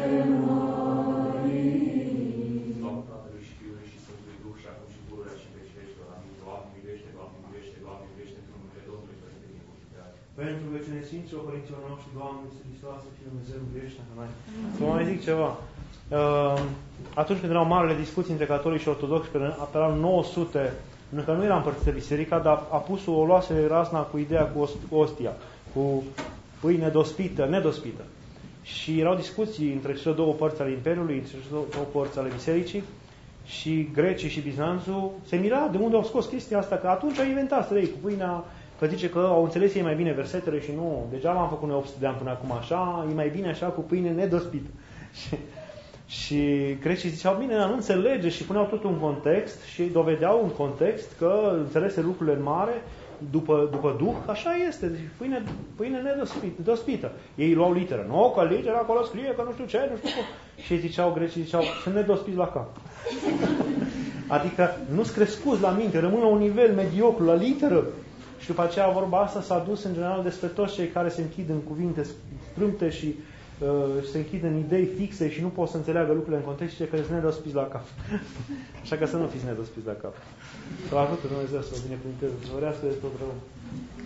mărit. Slavă Tatălui și Fiului și Sfântului Duh și acum și pururea și veci vecilor. Amin. Doamne miluiește, Doamne miluiește, Doamne miluiește, în numele Domnului Părinte Nicușitează. Pentru vecine Sfinților Părinților noștri, Doamne, Hristoase, Fiul Dumnezeu, miluiește noi. Să vă mai zic ceva. Atunci când erau marele discuții între catolici și ortodoxi, pe la 900, încă nu era împărțită biserica, dar apusul o luase razna cu ideea cu ostia, cu pâine dospită, nedospită. Și erau discuții între cele două părți ale Imperiului, între cele două părți ale Bisericii, și grecii și Bizanțul se mira de unde au scos chestia asta, că atunci au inventat străi cu pâinea, că zice că au înțeles ei mai bine versetele și nu, degeaba am făcut noi 800 de ani până acum așa, e mai bine așa cu pâine nedospită. Și grecii ziceau, bine, dar nu înțelege, și puneau tot un context și dovedeau un context că înțelese lucrurile în mare, după Duh, așa este, deci pâine nedospită. Ei luau literă, nu, că litera acolo scrie că nu știu ce, nu știu cum. Și grecii ziceau, sunt nedospiți la cap. Adică nu-s crescuți la minte, rămân la un nivel mediocru, la literă. Și după aceea vorba asta s-a dus în general despre toți cei care se închid în cuvinte strâmte și se închid în idei fixe și nu pot să înțeleagă lucrurile în context și că sunt nedospiți la cap. Așa că să nu fiți nedospiți la cap. Să vă ajute Dumnezeu să vă binecuvânteze, să vă rească de tot rău.